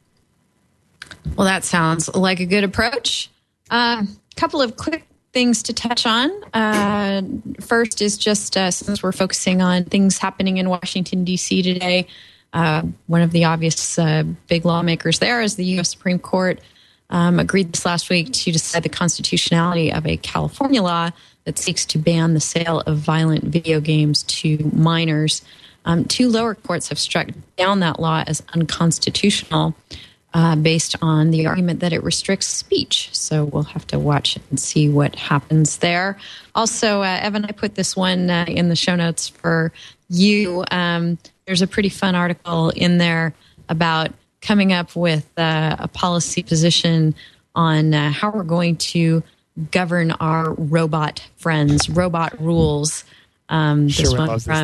D: Well, that sounds like a good approach. Couple of quick things to touch on. First is just since we're focusing on things happening in Washington, D.C. today, one of the obvious big lawmakers there is the U.S. Supreme Court agreed this last week to decide the constitutionality of a California law that seeks to ban the sale of violent video games to minors. Two lower courts have struck down that law as unconstitutional based on the argument that it restricts speech. So we'll have to watch and see what happens there. Also, Evan, I put this one in the show notes for you. There's a pretty fun article in there about coming up with a policy position on how we're going to govern our robot friends, robot rules. This one from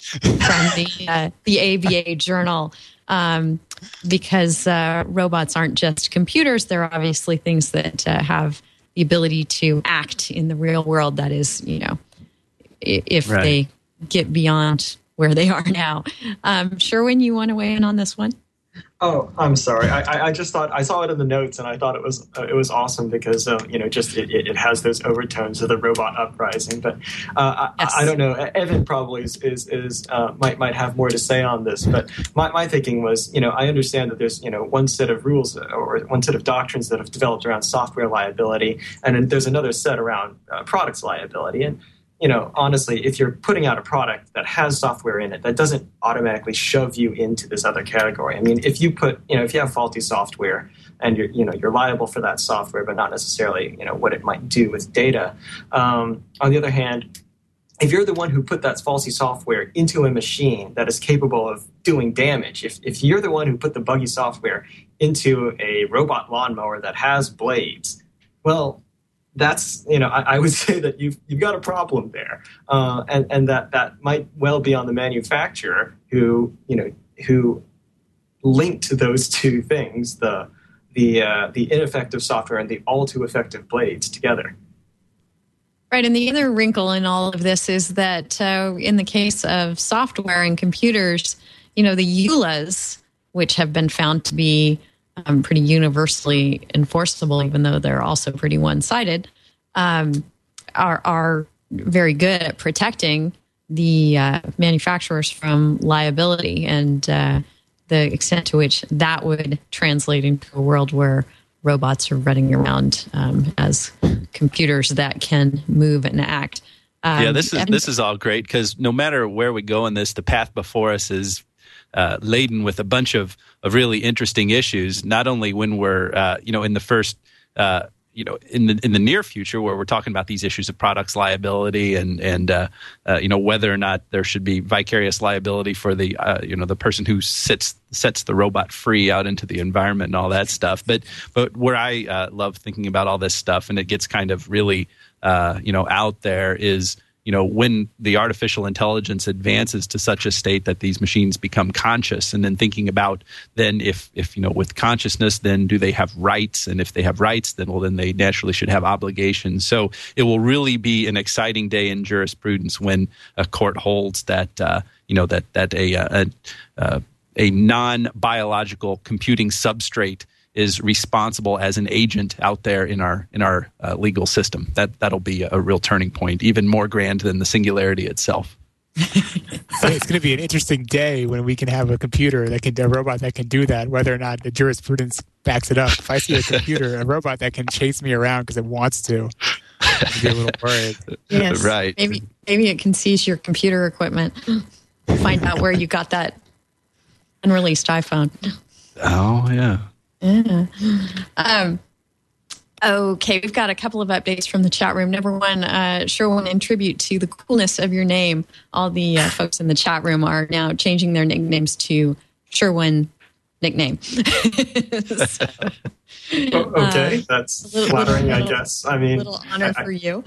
D: the ABA Journal, because robots aren't just computers. They're obviously things that have the ability to act in the real world. That is, if they get beyond where they are now. Sherwin, you want to weigh in on this one?
F: Oh, I'm sorry. I just thought I saw it in the notes, and I thought it was awesome because just it has those overtones of the robot uprising. But yes. I don't know. Evan probably might have more to say on this. But my thinking was, I understand that there's one set of rules or one set of doctrines that have developed around software liability, and then there's another set around products liability. And honestly, if you're putting out a product that has software in it, that doesn't automatically shove you into this other category. I mean, if you have faulty software and you're liable for that software, but not necessarily, what it might do with data. On the other hand, if you're the one who put that faulty software into a machine that is capable of doing damage, if you're the one who put the buggy software into a robot lawnmower that has blades, well, that's, I would say that you've got a problem there, and that might well be on the manufacturer who linked those two things, the the ineffective software and the all too effective blades together.
D: Right, and the other wrinkle in all of this is that in the case of software and computers, the EULAs, which have been found to be pretty universally enforceable, even though they're also pretty one-sided, are very good at protecting the manufacturers from liability, and the extent to which that would translate into a world where robots are running around as computers that can move and act.
G: This is all great, because no matter where we go in this, the path before us is laden with a bunch of really interesting issues. Not only when we're in the first in the near future, where we're talking about these issues of products liability and whether or not there should be vicarious liability for the the person who sets the robot free out into the environment and all that stuff. But where I love thinking about all this stuff, and it gets kind of really out there, is when the artificial intelligence advances to such a state that these machines become conscious, and then thinking about then if with consciousness, then do they have rights? And if they have rights, then they naturally should have obligations. So it will really be an exciting day in jurisprudence when a court holds that that a non-biological computing substrate is responsible as an agent out there in our legal system. That'll be a real turning point, even more grand than the singularity itself.
E: So it's going to be an interesting day when we can have a robot that can do that, whether or not the jurisprudence backs it up. If I see a robot that can chase me around because it wants to, I'd be a little worried.
D: Yes,
G: right.
D: Maybe it can seize your computer equipment, find out where you got that unreleased iPhone.
G: Oh yeah.
D: Yeah. Okay, we've got a couple of updates from the chat room. Number one, Sherwin, in tribute to the coolness of your name, all the folks in the chat room are now changing their nicknames to Sherwin nickname.
F: Okay, that's flattering, I guess. I mean,
D: a little honor for you.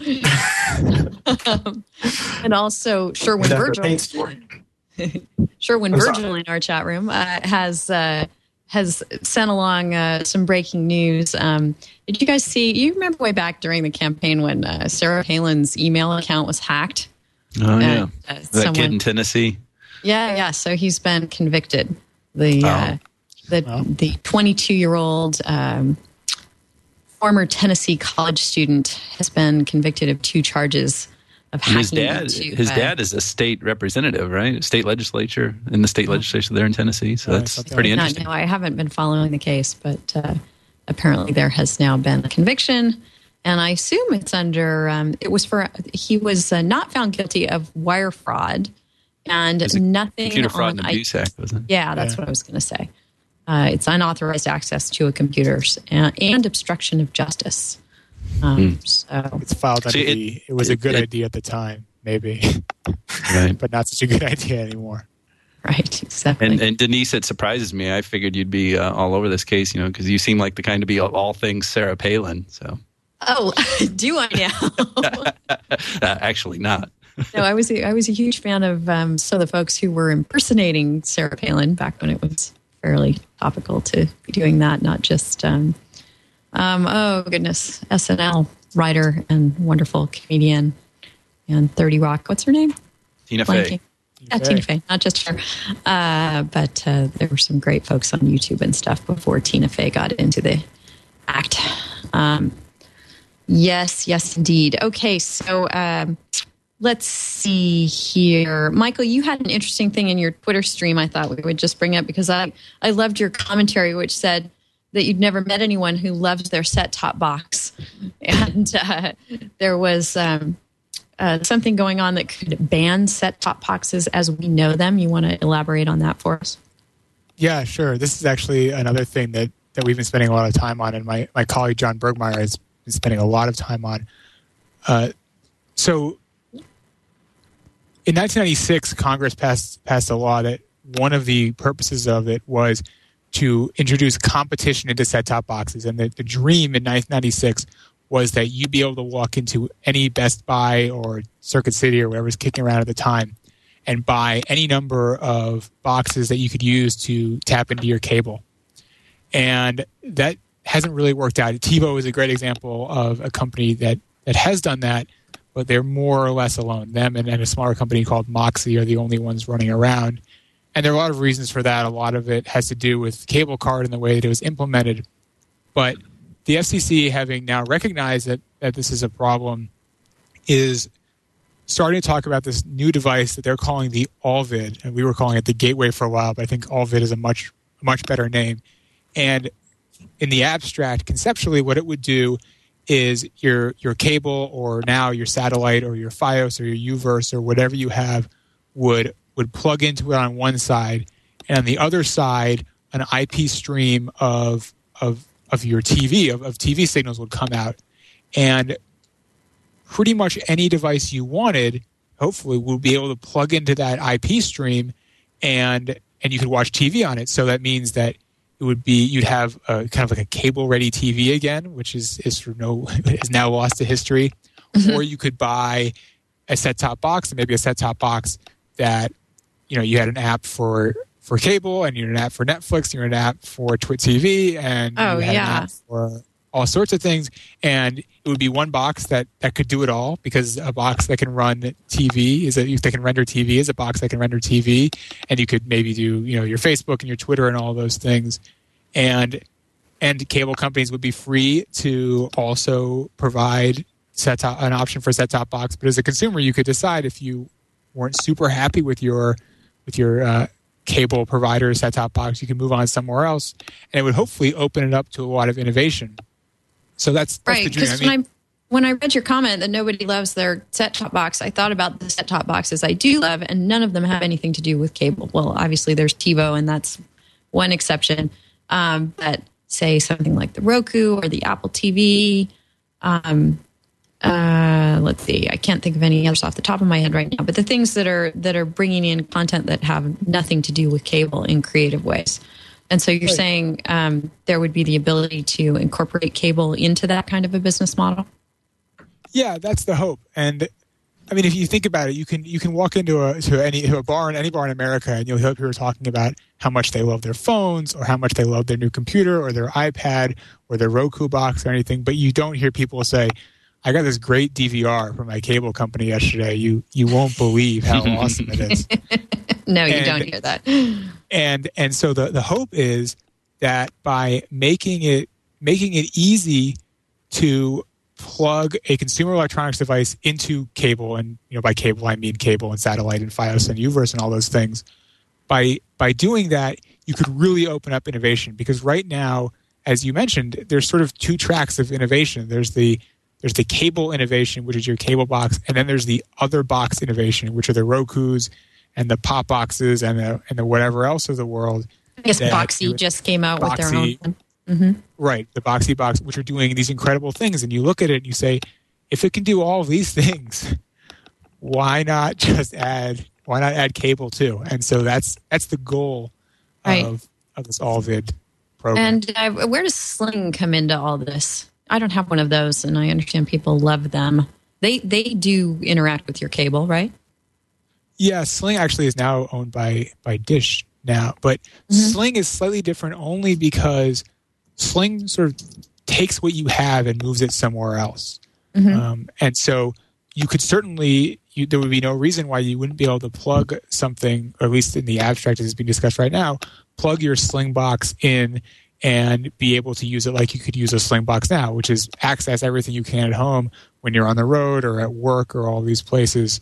D: And also, Sherwin Virgil. Sherwin Virgil in our chat room has sent along some breaking news. Did you guys see? You remember way back during the campaign when Sarah Palin's email account was hacked?
G: Oh yeah, that kid in Tennessee.
D: Yeah. So he's been convicted. The 22-year-old former Tennessee college student has been convicted of 2 charges of hacking.
G: His dad is a state representative, right? State legislature, in the state legislature there in Tennessee. So that's pretty interesting.
D: No, I haven't been following the case, but apparently there has now been a conviction, and I assume it's under. He was not found guilty of wire fraud and nothing.
G: Computer Fraud and Abuse Act, wasn't it?
D: Yeah, that's what I was going to say. It's unauthorized access to a computer and obstruction of justice. So
E: it's filed under it was a good idea at the time, maybe,
G: right?
E: But not such a good idea anymore.
D: Right, exactly.
G: And Denise, it surprises me. I figured you'd be all over this case, because you seem like the kind to be all things Sarah Palin. So,
D: do I now?
G: Actually, not.
D: No, I was a huge fan of some of the folks who were impersonating Sarah Palin back when it was fairly topical to be doing that, not just. SNL writer and wonderful comedian and 30 Rock. What's her name?
G: Tina Fey.
D: Tina Fey, not just her. But there were some great folks on YouTube and stuff before Tina Fey got into the act. Yes, indeed. Okay, so let's see here. Michael, you had an interesting thing in your Twitter stream I thought we would just bring up, because I loved your commentary, which said that you'd never met anyone who loved their set-top box. And there was something going on that could ban set-top boxes as we know them. You want to elaborate on that for us?
E: Yeah, sure. This is actually another thing that we've been spending a lot of time on, and my colleague John Bergmeyer has been spending a lot of time on. So in 1996, Congress passed a law that one of the purposes of it was to introduce competition into set-top boxes. And the dream in 1996 was that you'd be able to walk into any Best Buy or Circuit City or whatever was kicking around at the time and buy any number of boxes that you could use to tap into your cable. And that hasn't really worked out. TiVo is a great example of a company that has done that, but they're more or less alone. Them and a smaller company called Moxie are the only ones running around. And there are a lot of reasons for that. A lot of it has to do with cable card and the way that it was implemented. But the FCC, having now recognized that this is a problem, is starting to talk about this new device that they're calling the Allvid. And we were calling it the Gateway for a while, but I think Allvid is a much better name. And in the abstract, conceptually, what it would do is your cable, or now your satellite, or your Fios, or your UVerse, or whatever you have would plug into it on one side, and on the other side, an IP stream of your TV, of TV signals would come out. And pretty much any device you wanted, hopefully, would be able to plug into that IP stream, and you could watch TV on it. So that means that it would be, you'd have kind of like a cable-ready TV again, which is now lost to history. Mm-hmm. Or you could buy a set-top box, and maybe a set-top box that, you had an app for cable, and you had an app for Netflix, and you had an app for Twit TV, and you had an app for all sorts of things. And it would be one box that could do it all, because a box that can run TV that can render TV is a box that can render TV, and you could maybe do your Facebook and your Twitter and all those things. And cable companies would be free to also provide an option for set-top box. But as a consumer, you could decide, if you weren't super happy with your cable provider set-top box, you can move on somewhere else, and it would hopefully open it up to a lot of innovation. So that's
D: right.
E: The dream.
D: Because when I read your comment that nobody loves their set-top box, I thought about the set-top boxes I do love, and none of them have anything to do with cable. Well, obviously there's TiVo, and that's one exception. But say something like the Roku or the Apple TV. Let's see, I can't think of any others off the top of my head right now. But the things that are bringing in content that have nothing to do with cable in creative ways. And so you're saying there would be the ability to incorporate cable into that kind of a business model?
E: Yeah, that's the hope. And I mean, if you think about it, you can walk into a bar in any bar in America, and you'll hear people talking about how much they love their phones, or how much they love their new computer, or their iPad, or their Roku box, or anything. But you don't hear people say, "I got this great DVR from my cable company yesterday. You won't believe how awesome it is."
D: No, you don't hear that.
E: And so the hope is that by making it easy to plug a consumer electronics device into cable, and by cable I mean cable and satellite and Fios and UVerse and all those things. By doing that, you could really open up innovation, because right now, as you mentioned, there's sort of two tracks of innovation. There's the cable innovation, which is your cable box, and then there's the other box innovation, which are the Rokus and the pop boxes and the whatever else of the world.
D: I guess Boxy just came out with their own one. Mm-hmm.
E: Right, the Boxy box, which are doing these incredible things. And you look at it and you say, if it can do all of these things, why not add cable too? And so that's the goal of this Allvid program.
D: And where does Sling come into all this? I don't have one of those, and I understand people love them. They do interact with your cable, right?
E: Yeah, Sling actually is now owned by Dish now, but Sling is slightly different only because Sling sort of takes what you have and moves it somewhere else. Mm-hmm. And so you could certainly, there would be no reason why you wouldn't be able to plug something, or at least in the abstract as is being discussed right now, plug your Sling box in and be able to use it like you could use a Sling box now, which is access everything you can at home when you're on the road or at work or all these places.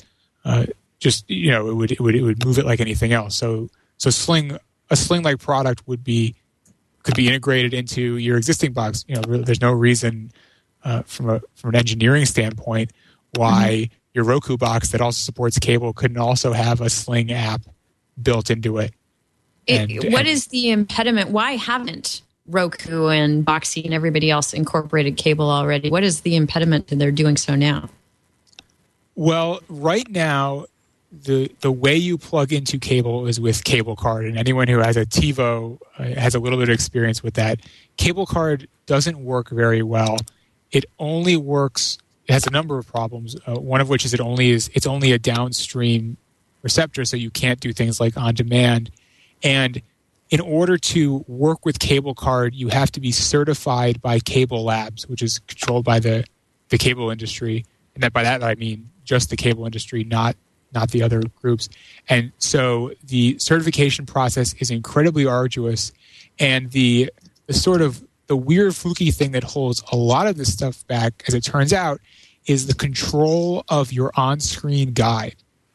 E: It would move it like anything else. So a Sling-like product could be integrated into your existing box. There's no reason from an engineering standpoint why your Roku box that also supports cable couldn't also have a Sling app built into it.
D: What is the impediment? Why haven't Roku and Boxy and everybody else incorporated cable already? What is the impediment to their doing so now?
E: Well, right now, the way you plug into cable is with cable card, and anyone who has a TiVo has a little bit of experience with that. Cable card doesn't work very well. It only works. It has a number of problems. One of which is it's only a downstream receptor, so you can't do things like on demand. And in order to work with Cable Card, you have to be certified by Cable Labs, which is controlled by the cable industry. And by that I mean just the cable industry, not the other groups. And so the certification process is incredibly arduous. And the sort of the weird fluky thing that holds a lot of this stuff back, as it turns out, is the control of your on-screen guide.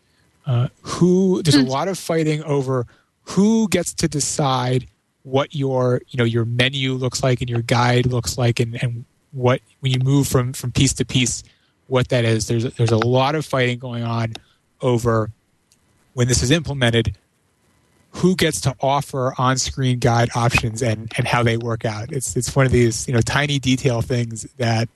E: There's a lot of fighting over who gets to decide what your menu looks like and your guide looks like, and what, when you move from piece to piece, what that is. There's a lot of fighting going on over, when this is implemented, who gets to offer on-screen guide options and how they work out. It's one of these tiny detail things that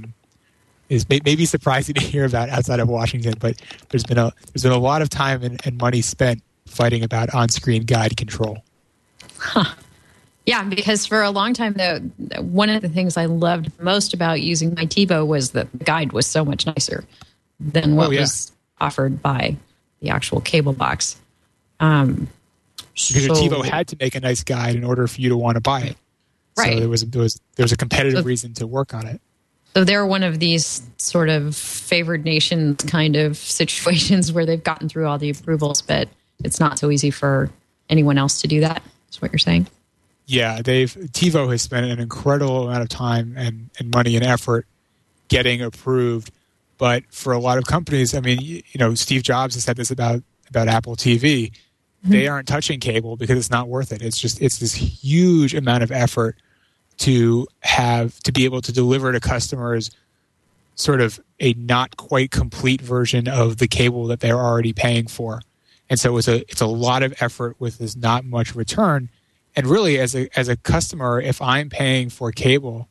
E: is maybe surprising to hear about outside of Washington, but there's been a lot of time and money spent fighting about on-screen guide control.
D: Huh. Yeah, because for a long time, though, one of the things I loved most about using my TiVo was that the guide was so much nicer than what was offered by the actual cable box. Because
E: your TiVo had to make a nice guide in order for you to want to buy it.
D: Right.
E: So there was a competitive reason to work on it.
D: So they're one of these sort of favored nations kind of situations where they've gotten through all the approvals, but it's not so easy for anyone else to do that, is what you're saying?
E: Yeah, TiVo has spent an incredible amount of time and money and effort getting approved. But for a lot of companies, I mean, Steve Jobs has said this about Apple TV. Mm-hmm. They aren't touching cable because it's not worth it. It's this huge amount of effort to be able to deliver to customers sort of a not quite complete version of the cable that they're already paying for. And so it's a lot of effort with this not much return. And really, as a customer, if I'm paying for cable,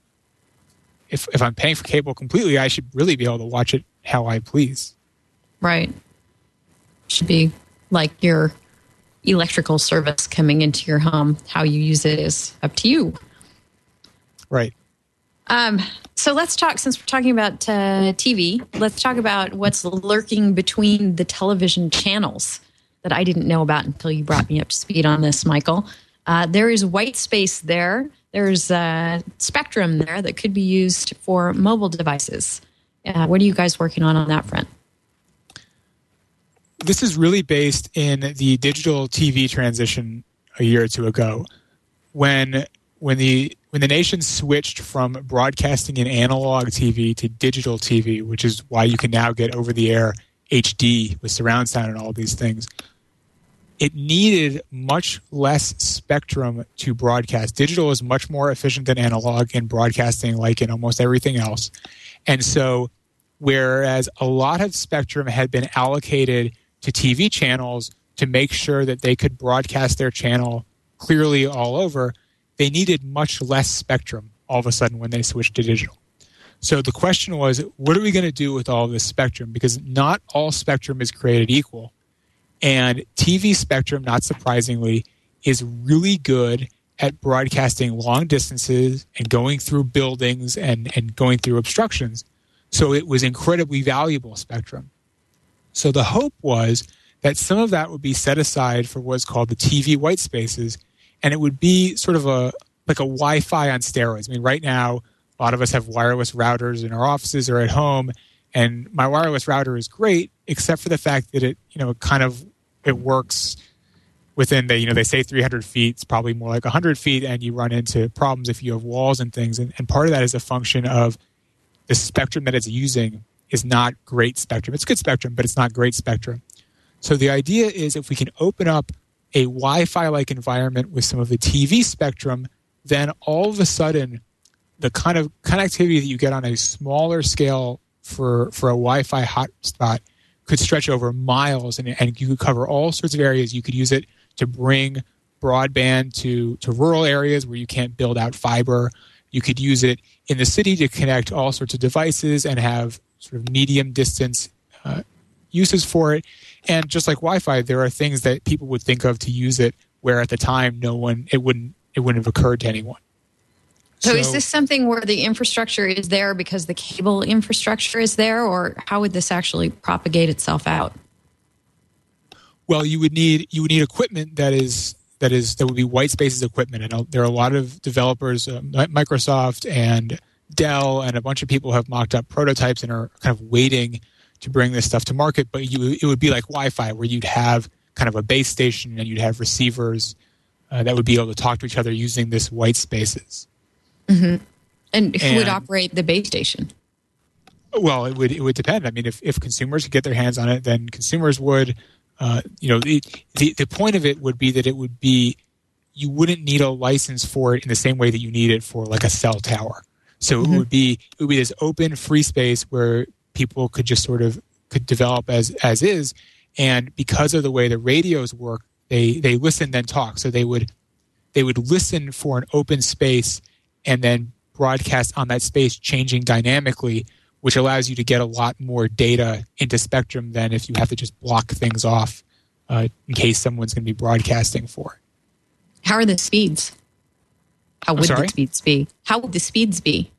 E: if I'm paying for cable completely, I should really be able to watch it how I please.
D: Right. Should be like your electrical service coming into your home. How you use it is up to you.
E: Right.
D: So let's talk, since we're talking about TV, let's talk about what's lurking between the television channels that I didn't know about until you brought me up to speed on this, Michael. There is white space there. There's spectrum there that could be used for mobile devices. What are you guys working on that front?
E: This is really based in the digital TV transition a year or two ago, when the nation switched from broadcasting in analog TV to digital TV, which is why you can now get over-the-air HD with surround sound and all these things. It needed much less spectrum to broadcast. Digital is much more efficient than analog in broadcasting, like in almost everything else. And so, whereas a lot of spectrum had been allocated to TV channels to make sure that they could broadcast their channel clearly all over, they needed much less spectrum all of a sudden when they switched to digital. So the question was, what are we going to do with all this spectrum? Because not all spectrum is created equal. And TV spectrum, not surprisingly, is really good at broadcasting long distances and going through buildings and going through obstructions. So it was incredibly valuable spectrum. So the hope was that some of that would be set aside for what's called the TV white spaces, and it would be sort of like a Wi-Fi on steroids. I mean, right now, a lot of us have wireless routers in our offices or at home, and my wireless router is great, except for the fact that it works within they say 300 feet. It's probably more like 100 feet, and you run into problems if you have walls and things. And part of that is a function of the spectrum that it's using is not great spectrum. It's good spectrum, but it's not great spectrum. So the idea is if we can open up a Wi-Fi-like environment with some of the TV spectrum, then all of a sudden the kind of connectivity that you get on a smaller scale for a Wi-Fi hotspot could stretch over miles, and you could cover all sorts of areas. You could use it to bring broadband to rural areas where you can't build out fiber. You could use it in the city to connect all sorts of devices and have sort of medium distance uses for it. And just like Wi-Fi, there are things that people would think of to use it where at the time it wouldn't have occurred to anyone.
D: So is this something where the infrastructure is there because the cable infrastructure is there, or how would this actually propagate itself out?
E: Well, you would need equipment that is that would be white spaces equipment. And there are a lot of developers, Microsoft and Dell, and a bunch of people have mocked up prototypes and are kind of waiting to bring this stuff to market. But it would be like Wi-Fi, where you'd have kind of a base station and you'd have receivers that would be able to talk to each other using this white spaces.
D: Mm-hmm. And who would operate the base station?
E: Well, it would depend. I mean, if consumers could get their hands on it, then consumers would. The point of it would be that you wouldn't need a license for it in the same way that you need it for like a cell tower. So it would be this open, free space where people could just could develop as is. And because of the way the radios work, they listen then talk. So they would listen for an open space and then broadcast on that space, changing dynamically, which allows you to get a lot more data into spectrum than if you have to just block things off in case someone's going to be broadcasting for it.
D: How are the speeds? How would the speeds be? How would the speeds be?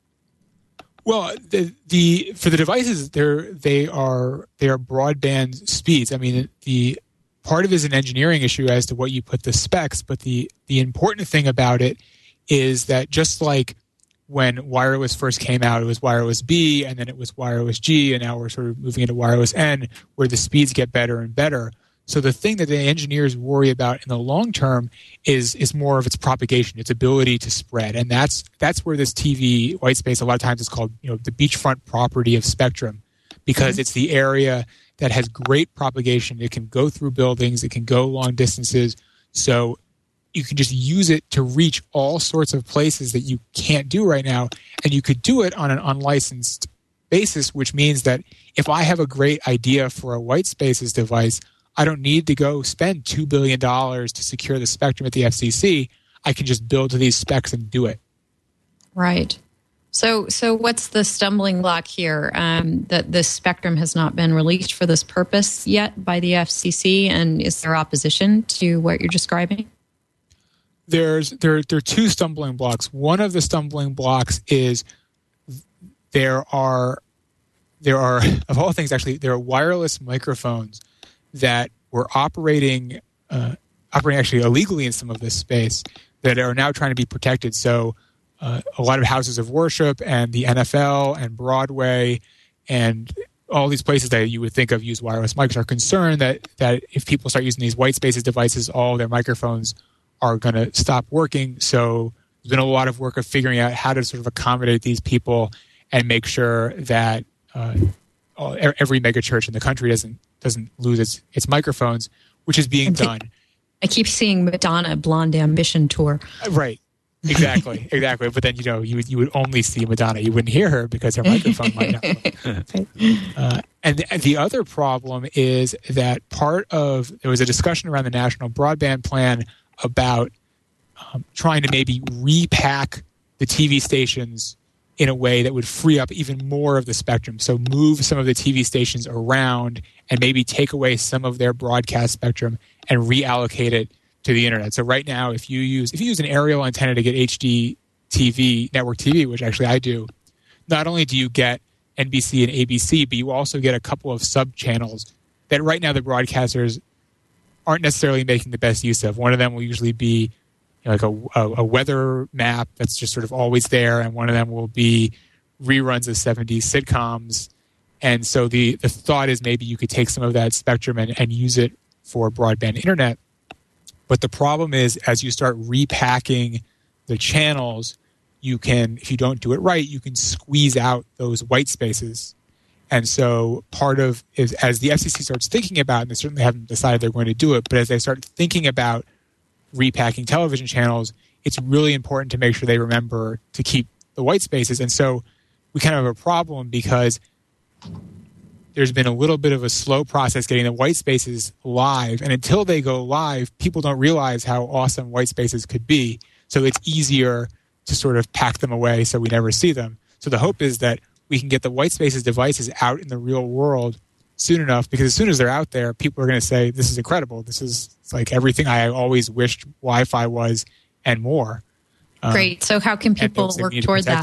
E: Well, for the devices, they are broadband speeds. I mean, the part of it is an engineering issue as to what you put the specs, but the important thing about it is that just like when wireless first came out, it was wireless B, and then it was wireless G, and now we're sort of moving into wireless N, where the speeds get better and better. So the thing that the engineers worry about in the long term is more of its propagation, its ability to spread, and that's where this TV white space a lot of times is called, the beachfront property of spectrum, because it's the area that has great propagation. It can go through buildings, it can go long distances, so you can just use it to reach all sorts of places that you can't do right now, and you could do it on an unlicensed basis, which means that if I have a great idea for a white spaces device, I don't need to go spend $2 billion to secure the spectrum at the FCC. I can just build to these specs and do it.
D: Right. So what's the stumbling block here? That this spectrum has not been released for this purpose yet by the FCC, and is there opposition to what you're describing?
E: There are two stumbling blocks. One of the stumbling blocks is there are of all things, actually, there are wireless microphones that were operating actually illegally in some of this space that are now trying to be protected. So a lot of houses of worship and the NFL and Broadway and all these places that you would think of use wireless mics are concerned that if people start using these white spaces devices, all their microphones are going to stop working. So there's been a lot of work of figuring out how to sort of accommodate these people and make sure that every megachurch in the country doesn't lose its microphones, which is being done.
D: I keep seeing Madonna Blonde Ambition tour.
E: Right. Exactly. But then, you would only see Madonna. You wouldn't hear her because her microphone might not. And the other problem is that there was a discussion around the National Broadband Plan about trying to maybe repack the TV stations in a way that would free up even more of the spectrum. So move some of the TV stations around and maybe take away some of their broadcast spectrum and reallocate it to the internet. So right now, if you use an aerial antenna to get HD TV, network TV, which actually I do, not only do you get NBC and ABC, but you also get a couple of sub-channels that right now the broadcasters aren't necessarily making the best use of. One of them will usually be like a weather map that's just sort of always there, and one of them will be reruns of 70s sitcoms. And so the thought is maybe you could take some of that spectrum and use it for broadband internet. But the problem is, as you start repacking the channels, you can, if you don't do it right, you can squeeze out those white spaces. And so part of is, as the FCC starts thinking about, and they certainly haven't decided they're going to do it, but as they start thinking about repacking television channels, it's really important to make sure they remember to keep the white spaces. And so we kind of have a problem because there's been a little bit of a slow process getting the white spaces live. And until they go live, people don't realize how awesome white spaces could be. So it's easier to sort of pack them away so we never see them. So the hope is that we can get the white spaces devices out in the real world soon enough, because as soon as they're out there, people are going to say, this is incredible. This is like everything I always wished Wi-Fi was and more.
D: Great. So how can people work toward that?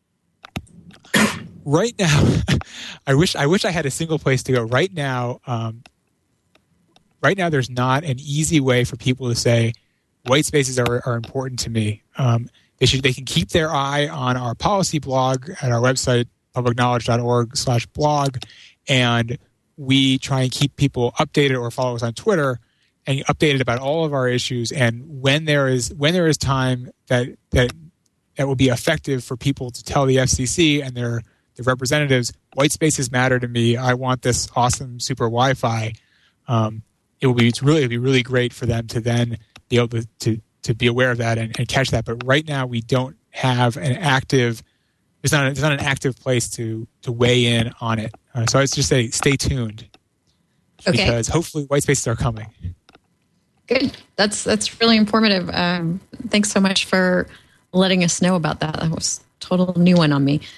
E: Right now, I wish I had a single place to go. Right now, right now there's not an easy way for people to say white spaces are important to me. They can keep their eye on our policy blog at our website, publicknowledge.org/blog, and we try and keep people updated or follow us on Twitter and updated about all of our issues. And when there is time that will be effective for people to tell the FCC and their representatives, white spaces matter to me. I want this awesome super Wi-Fi. It would be really great for them to then be able to be aware of that and catch that. But right now we don't have an active. There's not an active place to weigh in on it. So I would just say stay tuned, because hopefully white spaces are coming.
D: Good. That's really informative. Thanks so much for letting us know about that. That was a total new one on me.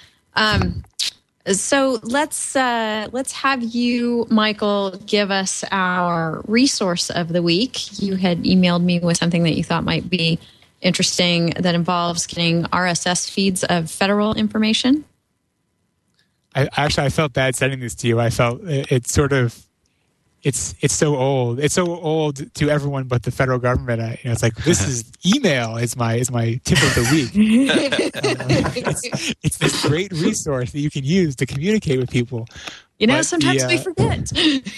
D: So let's have you, Michael, give us our resource of the week. You had emailed me with something that you thought might be interesting that involves getting RSS feeds of federal information.
E: I felt bad sending this to you. I felt it's so old. It's so old to everyone but the federal government. It's like, this is email is my tip of the week. It's this great resource that you can use to communicate with people.
D: Sometimes we forget.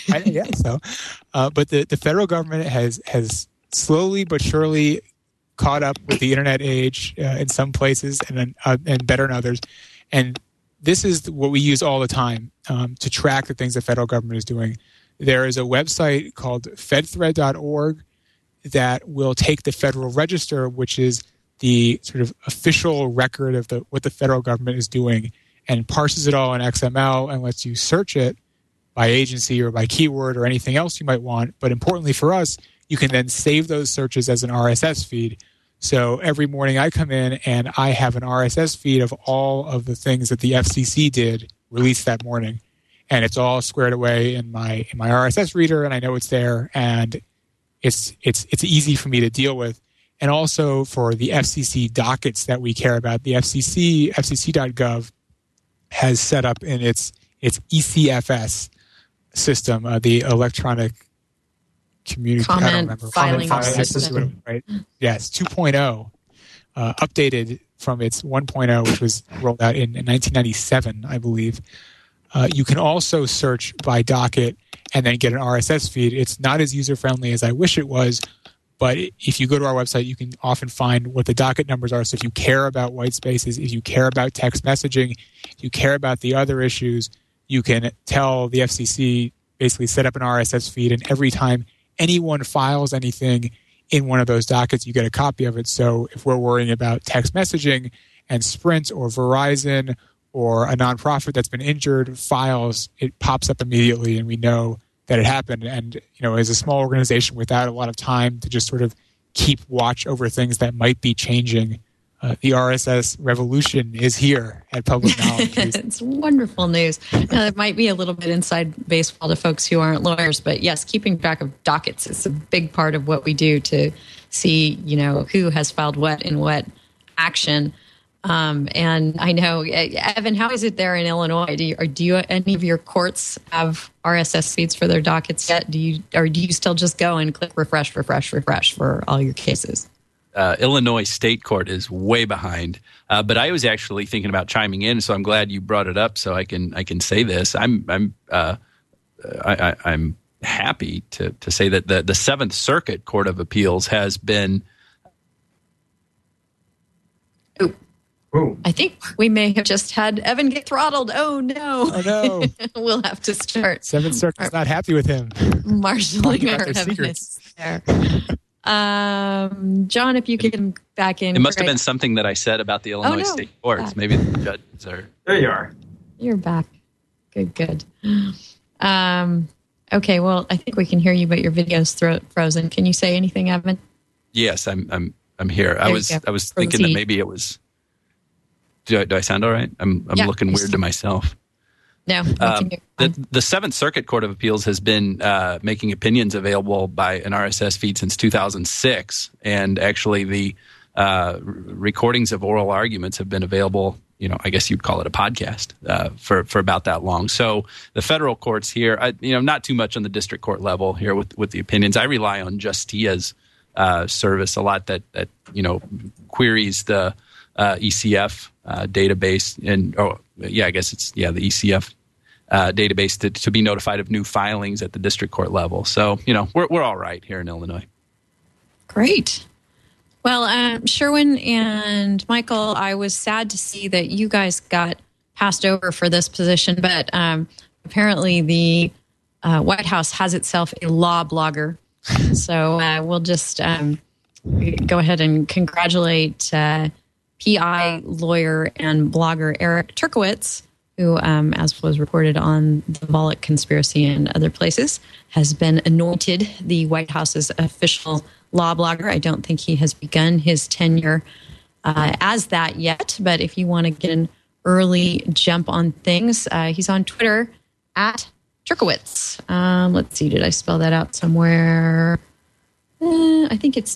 E: But the federal government has slowly but surely caught up with the internet age in some places and better in others. And this is what we use all the time to track the things the federal government is doing. There is a website called fedthread.org that will take the Federal Register, which is the sort of official record of what the federal government is doing, and parses it all in XML and lets you search it by agency or by keyword or anything else you might want. But importantly for us, you can then save those searches as an RSS feed. So every morning I come in and I have an RSS feed of all of the things that the FCC did release that morning. And it's all squared away in my RSS reader, and I know it's there, and it's easy for me to deal with. And also for the FCC dockets that we care about, the FCC.gov has set up in its ECFS system, the electronic
D: comment filing system,
E: right? Yes, 2.0, updated from its 1.0, which was rolled out in 1997, I believe. You can also search by docket and then get an RSS feed. It's not as user-friendly as I wish it was, but if you go to our website, you can often find what the docket numbers are. So if you care about white spaces, if you care about text messaging, if you care about the other issues, you can tell the FCC, basically set up an RSS feed, and every time anyone files anything in one of those dockets, you get a copy of it. So if we're worrying about text messaging and Sprint or Verizon or a nonprofit that's been injured files, it pops up immediately and we know that it happened. And, as a small organization without a lot of time to just sort of keep watch over things that might be changing, the RSS revolution is here at Public Knowledge.
D: It's wonderful news. Now, it might be a little bit inside baseball to folks who aren't lawyers, but yes, keeping track of dockets is a big part of what we do to see, who has filed what in what action. And I know, Evan, how is it there in Illinois? Do you any of your courts have RSS feeds for their dockets yet? Do you still just go and click refresh for all your cases?
G: Illinois State Court is way behind, but I was actually thinking about chiming in, so I'm glad you brought it up, so I can say this. I'm happy to say that the Seventh Circuit Court of Appeals has been.
D: Ooh. I think we may have just had Evan get throttled. Oh no!
E: Oh no!
D: We'll have to start.
E: Seventh Circuit's not happy with him.
D: Marshalling our evidence there. John, if you can back in.
G: It must have been something that I said about the Illinois State Courts.
D: Back.
G: Maybe the judges are.
F: There you are.
D: You're back. Good. Okay. Well, I think we can hear you, but your video's frozen. Can you say anything, Evan?
G: Yes, I'm here. I was thinking that maybe it was. Do I sound all right? I'm looking weird to myself.
D: No.
G: The Seventh Circuit Court of Appeals has been making opinions available by an RSS feed since 2006, and actually the recordings of oral arguments have been available I guess you'd call it a podcast for about that long. So the federal courts here, not too much on the district court level here with the opinions. I rely on Justia's service a lot that queries the ECF database, and I guess it's the ECF database to be notified of new filings at the district court level. So we're all right here in Illinois.
D: Great. Well, Sherwin and Michael, I was sad to see that you guys got passed over for this position, but apparently the White House has itself a law blogger. So we'll just go ahead and congratulate PI lawyer and blogger Eric Turkowitz, who, as was reported on the Volokh conspiracy and other places, has been anointed the White House's official law blogger. I don't think he has begun his tenure as that yet, but if you want to get an early jump on things, he's on Twitter at Turkowitz. Let's see, did I spell that out somewhere? I think it's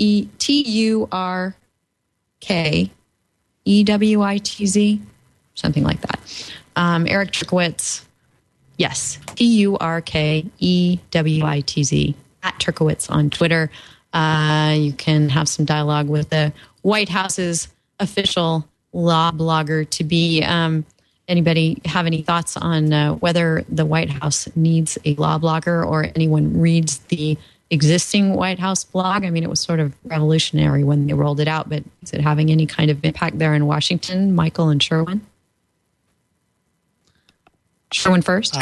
D: TurkEwitz, something like that. Eric Turkowitz, yes, TurkEwitz at Turkowitz on Twitter. You can have some dialogue with the White House's official law blogger to be. Anybody have any thoughts on whether the White House needs a law blogger or anyone reads the existing White House blog? I mean, it was sort of revolutionary when they rolled it out, but is it having any kind of impact there in Washington? Michael and Sherwin? Sherwin first.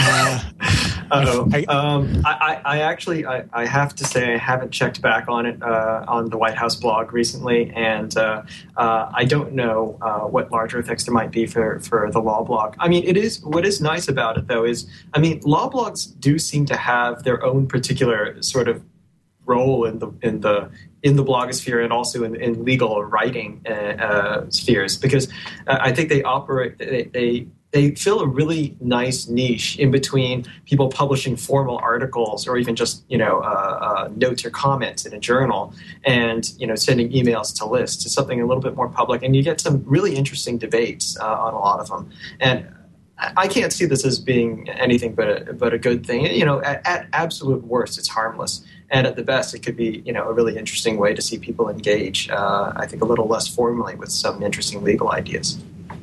F: I actually have to say I haven't checked back on it on the White House blog recently, and I don't know what larger effects there might be for the law blog. I mean, what is nice about it though is, I mean, law blogs do seem to have their own particular sort of role in the blogosphere and also in legal writing spheres, because I think they fill a really nice niche in between people publishing formal articles or even just, notes or comments in a journal and, sending emails to lists to something a little bit more public. And you get some really interesting debates on a lot of them. And I can't see this as being anything but a good thing. At absolute worst, it's harmless. And at the best, it could be, a really interesting way to see people engage, I think, a little less formally with some interesting legal ideas.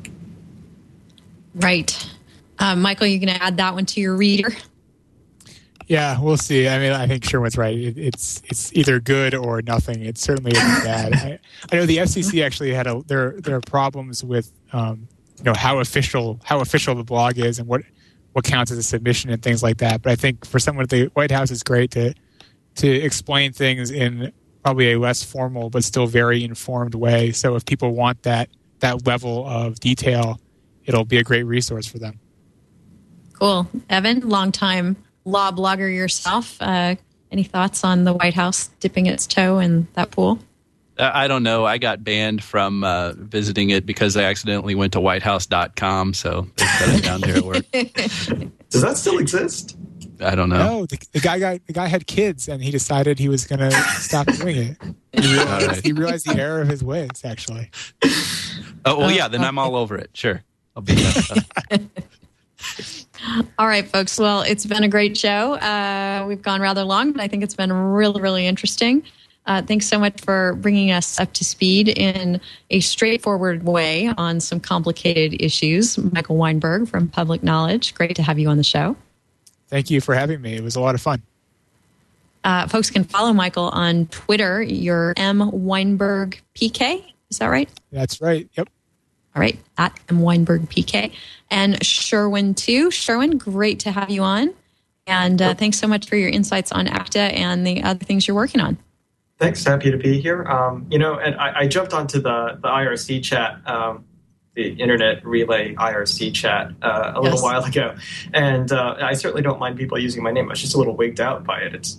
D: Right. Michael, you going to add that one to your reader?
E: Yeah, we'll see. I mean, I think Sherwin's right. It's either good or nothing. It certainly isn't bad. I know the FCC actually had there are problems with how official the blog is and what counts as a submission and things like that. But I think for someone at the White House, it's great to explain things in probably a less formal but still very informed way. So if people want that level of detail, it'll be a great resource for them.
D: Cool. Evan, longtime law blogger yourself. Any thoughts on the White House dipping its toe in that pool?
G: I don't know. I got banned from visiting it because I accidentally went to whitehouse.com, so they shut it down here at work.
F: Does that still exist?
G: I don't know.
E: No, the guy had kids, and he decided he was going to stop doing it. He realized the error of his ways, actually.
G: Oh, well, yeah, then I'm all over it. Sure. I'll be that.
D: All right, folks. Well, it's been a great show. We've gone rather long, but I think it's been really, really interesting. Thanks so much for bringing us up to speed in a straightforward way on some complicated issues. Michael Weinberg from Public Knowledge. Great to have you on the show.
E: Thank you for having me. It was a lot of fun.
D: Folks can follow Michael on Twitter. You're M. Weinberg PK. Is that right?
E: That's right. Yep.
D: All right. At M. Weinberg PK. And Sherwin, too. Sherwin, great to have you on. And thanks so much for your insights on ACTA and the other things you're working on.
F: Thanks. Happy to be here. And I jumped onto the IRC chat, the Internet Relay IRC chat a little while ago. And I certainly don't mind people using my name. I was just a little wigged out by it. It's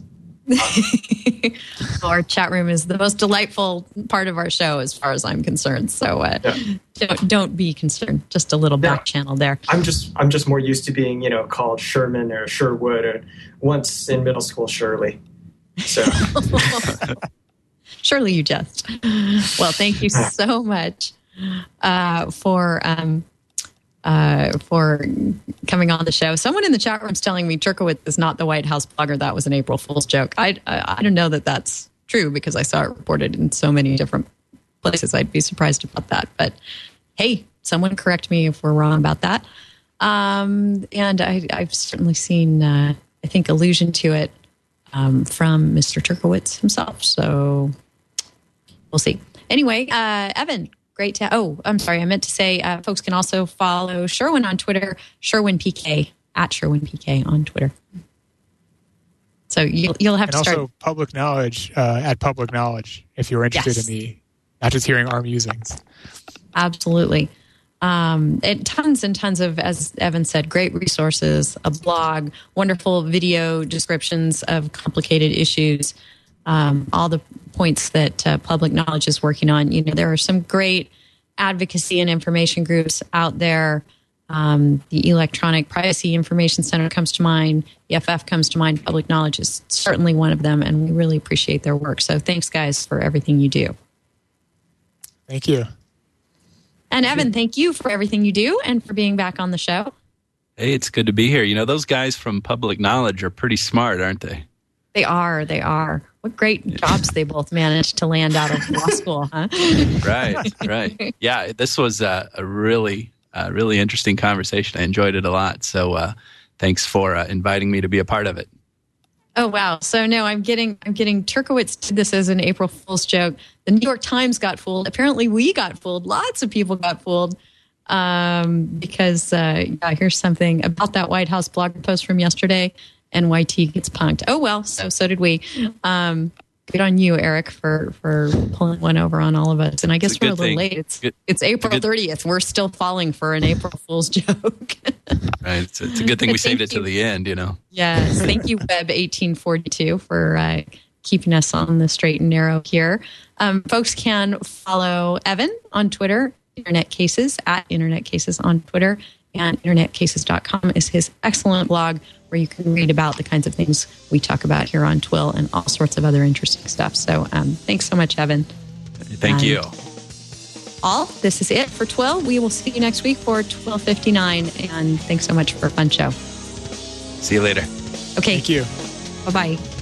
D: Our chat room is the most delightful part of our show as far as I'm concerned. So don't be concerned. Just a little back channel there.
F: I'm just more used to being, called Sherman or Sherwood or once in middle school, Shirley. So
D: surely you jest. Well, thank you so much for coming on the show. Someone in the chat room is telling me Turkowitz is not the White House blogger. That was an April Fool's joke. I don't know that that's true because I saw it reported in so many different places. I'd be surprised about that. But hey, someone correct me if we're wrong about that. And I've certainly seen, I think, allusion to it from Mr. Turkowitz himself. So we'll see. Anyway, Evan, great to... I'm sorry. I meant to say folks can also follow Sherwin on Twitter, SherwinPK, at SherwinPK on Twitter. So you'll have
E: and
D: to start...
E: also Public Knowledge, at Public Knowledge, if you're interested in not just hearing our musings.
D: Absolutely. Tons and tons of, as Evan said, great resources, a blog, wonderful video descriptions of complicated issues, all the points that Public Knowledge is working on. You know, there are some great advocacy and information groups out there. The Electronic Privacy Information Center comes to mind. EFF comes to mind. Public Knowledge is certainly one of them, and we really appreciate their work. So thanks, guys, for everything you do.
E: Thank you.
D: And Evan, thank you for everything you do and for being back on the show.
G: Hey, it's good to be here. You know, those guys from Public Knowledge are pretty smart, aren't they?
D: They are. What great jobs they both managed to land out of law school, huh?
G: Right. Yeah, this was a really interesting conversation. I enjoyed it a lot. So thanks for inviting me to be a part of it.
D: Oh, wow. So no, I'm getting Turkowitz did this as an April Fool's joke. The New York Times got fooled. Apparently we got fooled. Lots of people got fooled because here's something about that White House blog post from yesterday. NYT gets punked. Oh, well, so did we. Good on you, Eric, for pulling one over on all of us. And I guess we're a little late. It's April 30th. We're still falling for an April Fool's joke.
G: Right. It's a good thing we saved it to the end, you know.
D: Yes. Thank you, Web 1842, for keeping us on the straight and narrow here. Folks can follow Evan on Twitter, Internet Cases, at Internet Cases on Twitter, and internetcases.com is his excellent blog where you can read about the kinds of things we talk about here on Twill and all sorts of other interesting stuff. So thanks so much, Evan.
G: Thank you.
D: This is it for Twill. We will see you next week for Twill 59. And thanks so much for a fun show.
G: See you later.
D: Okay.
E: Thank you.
D: Bye-bye.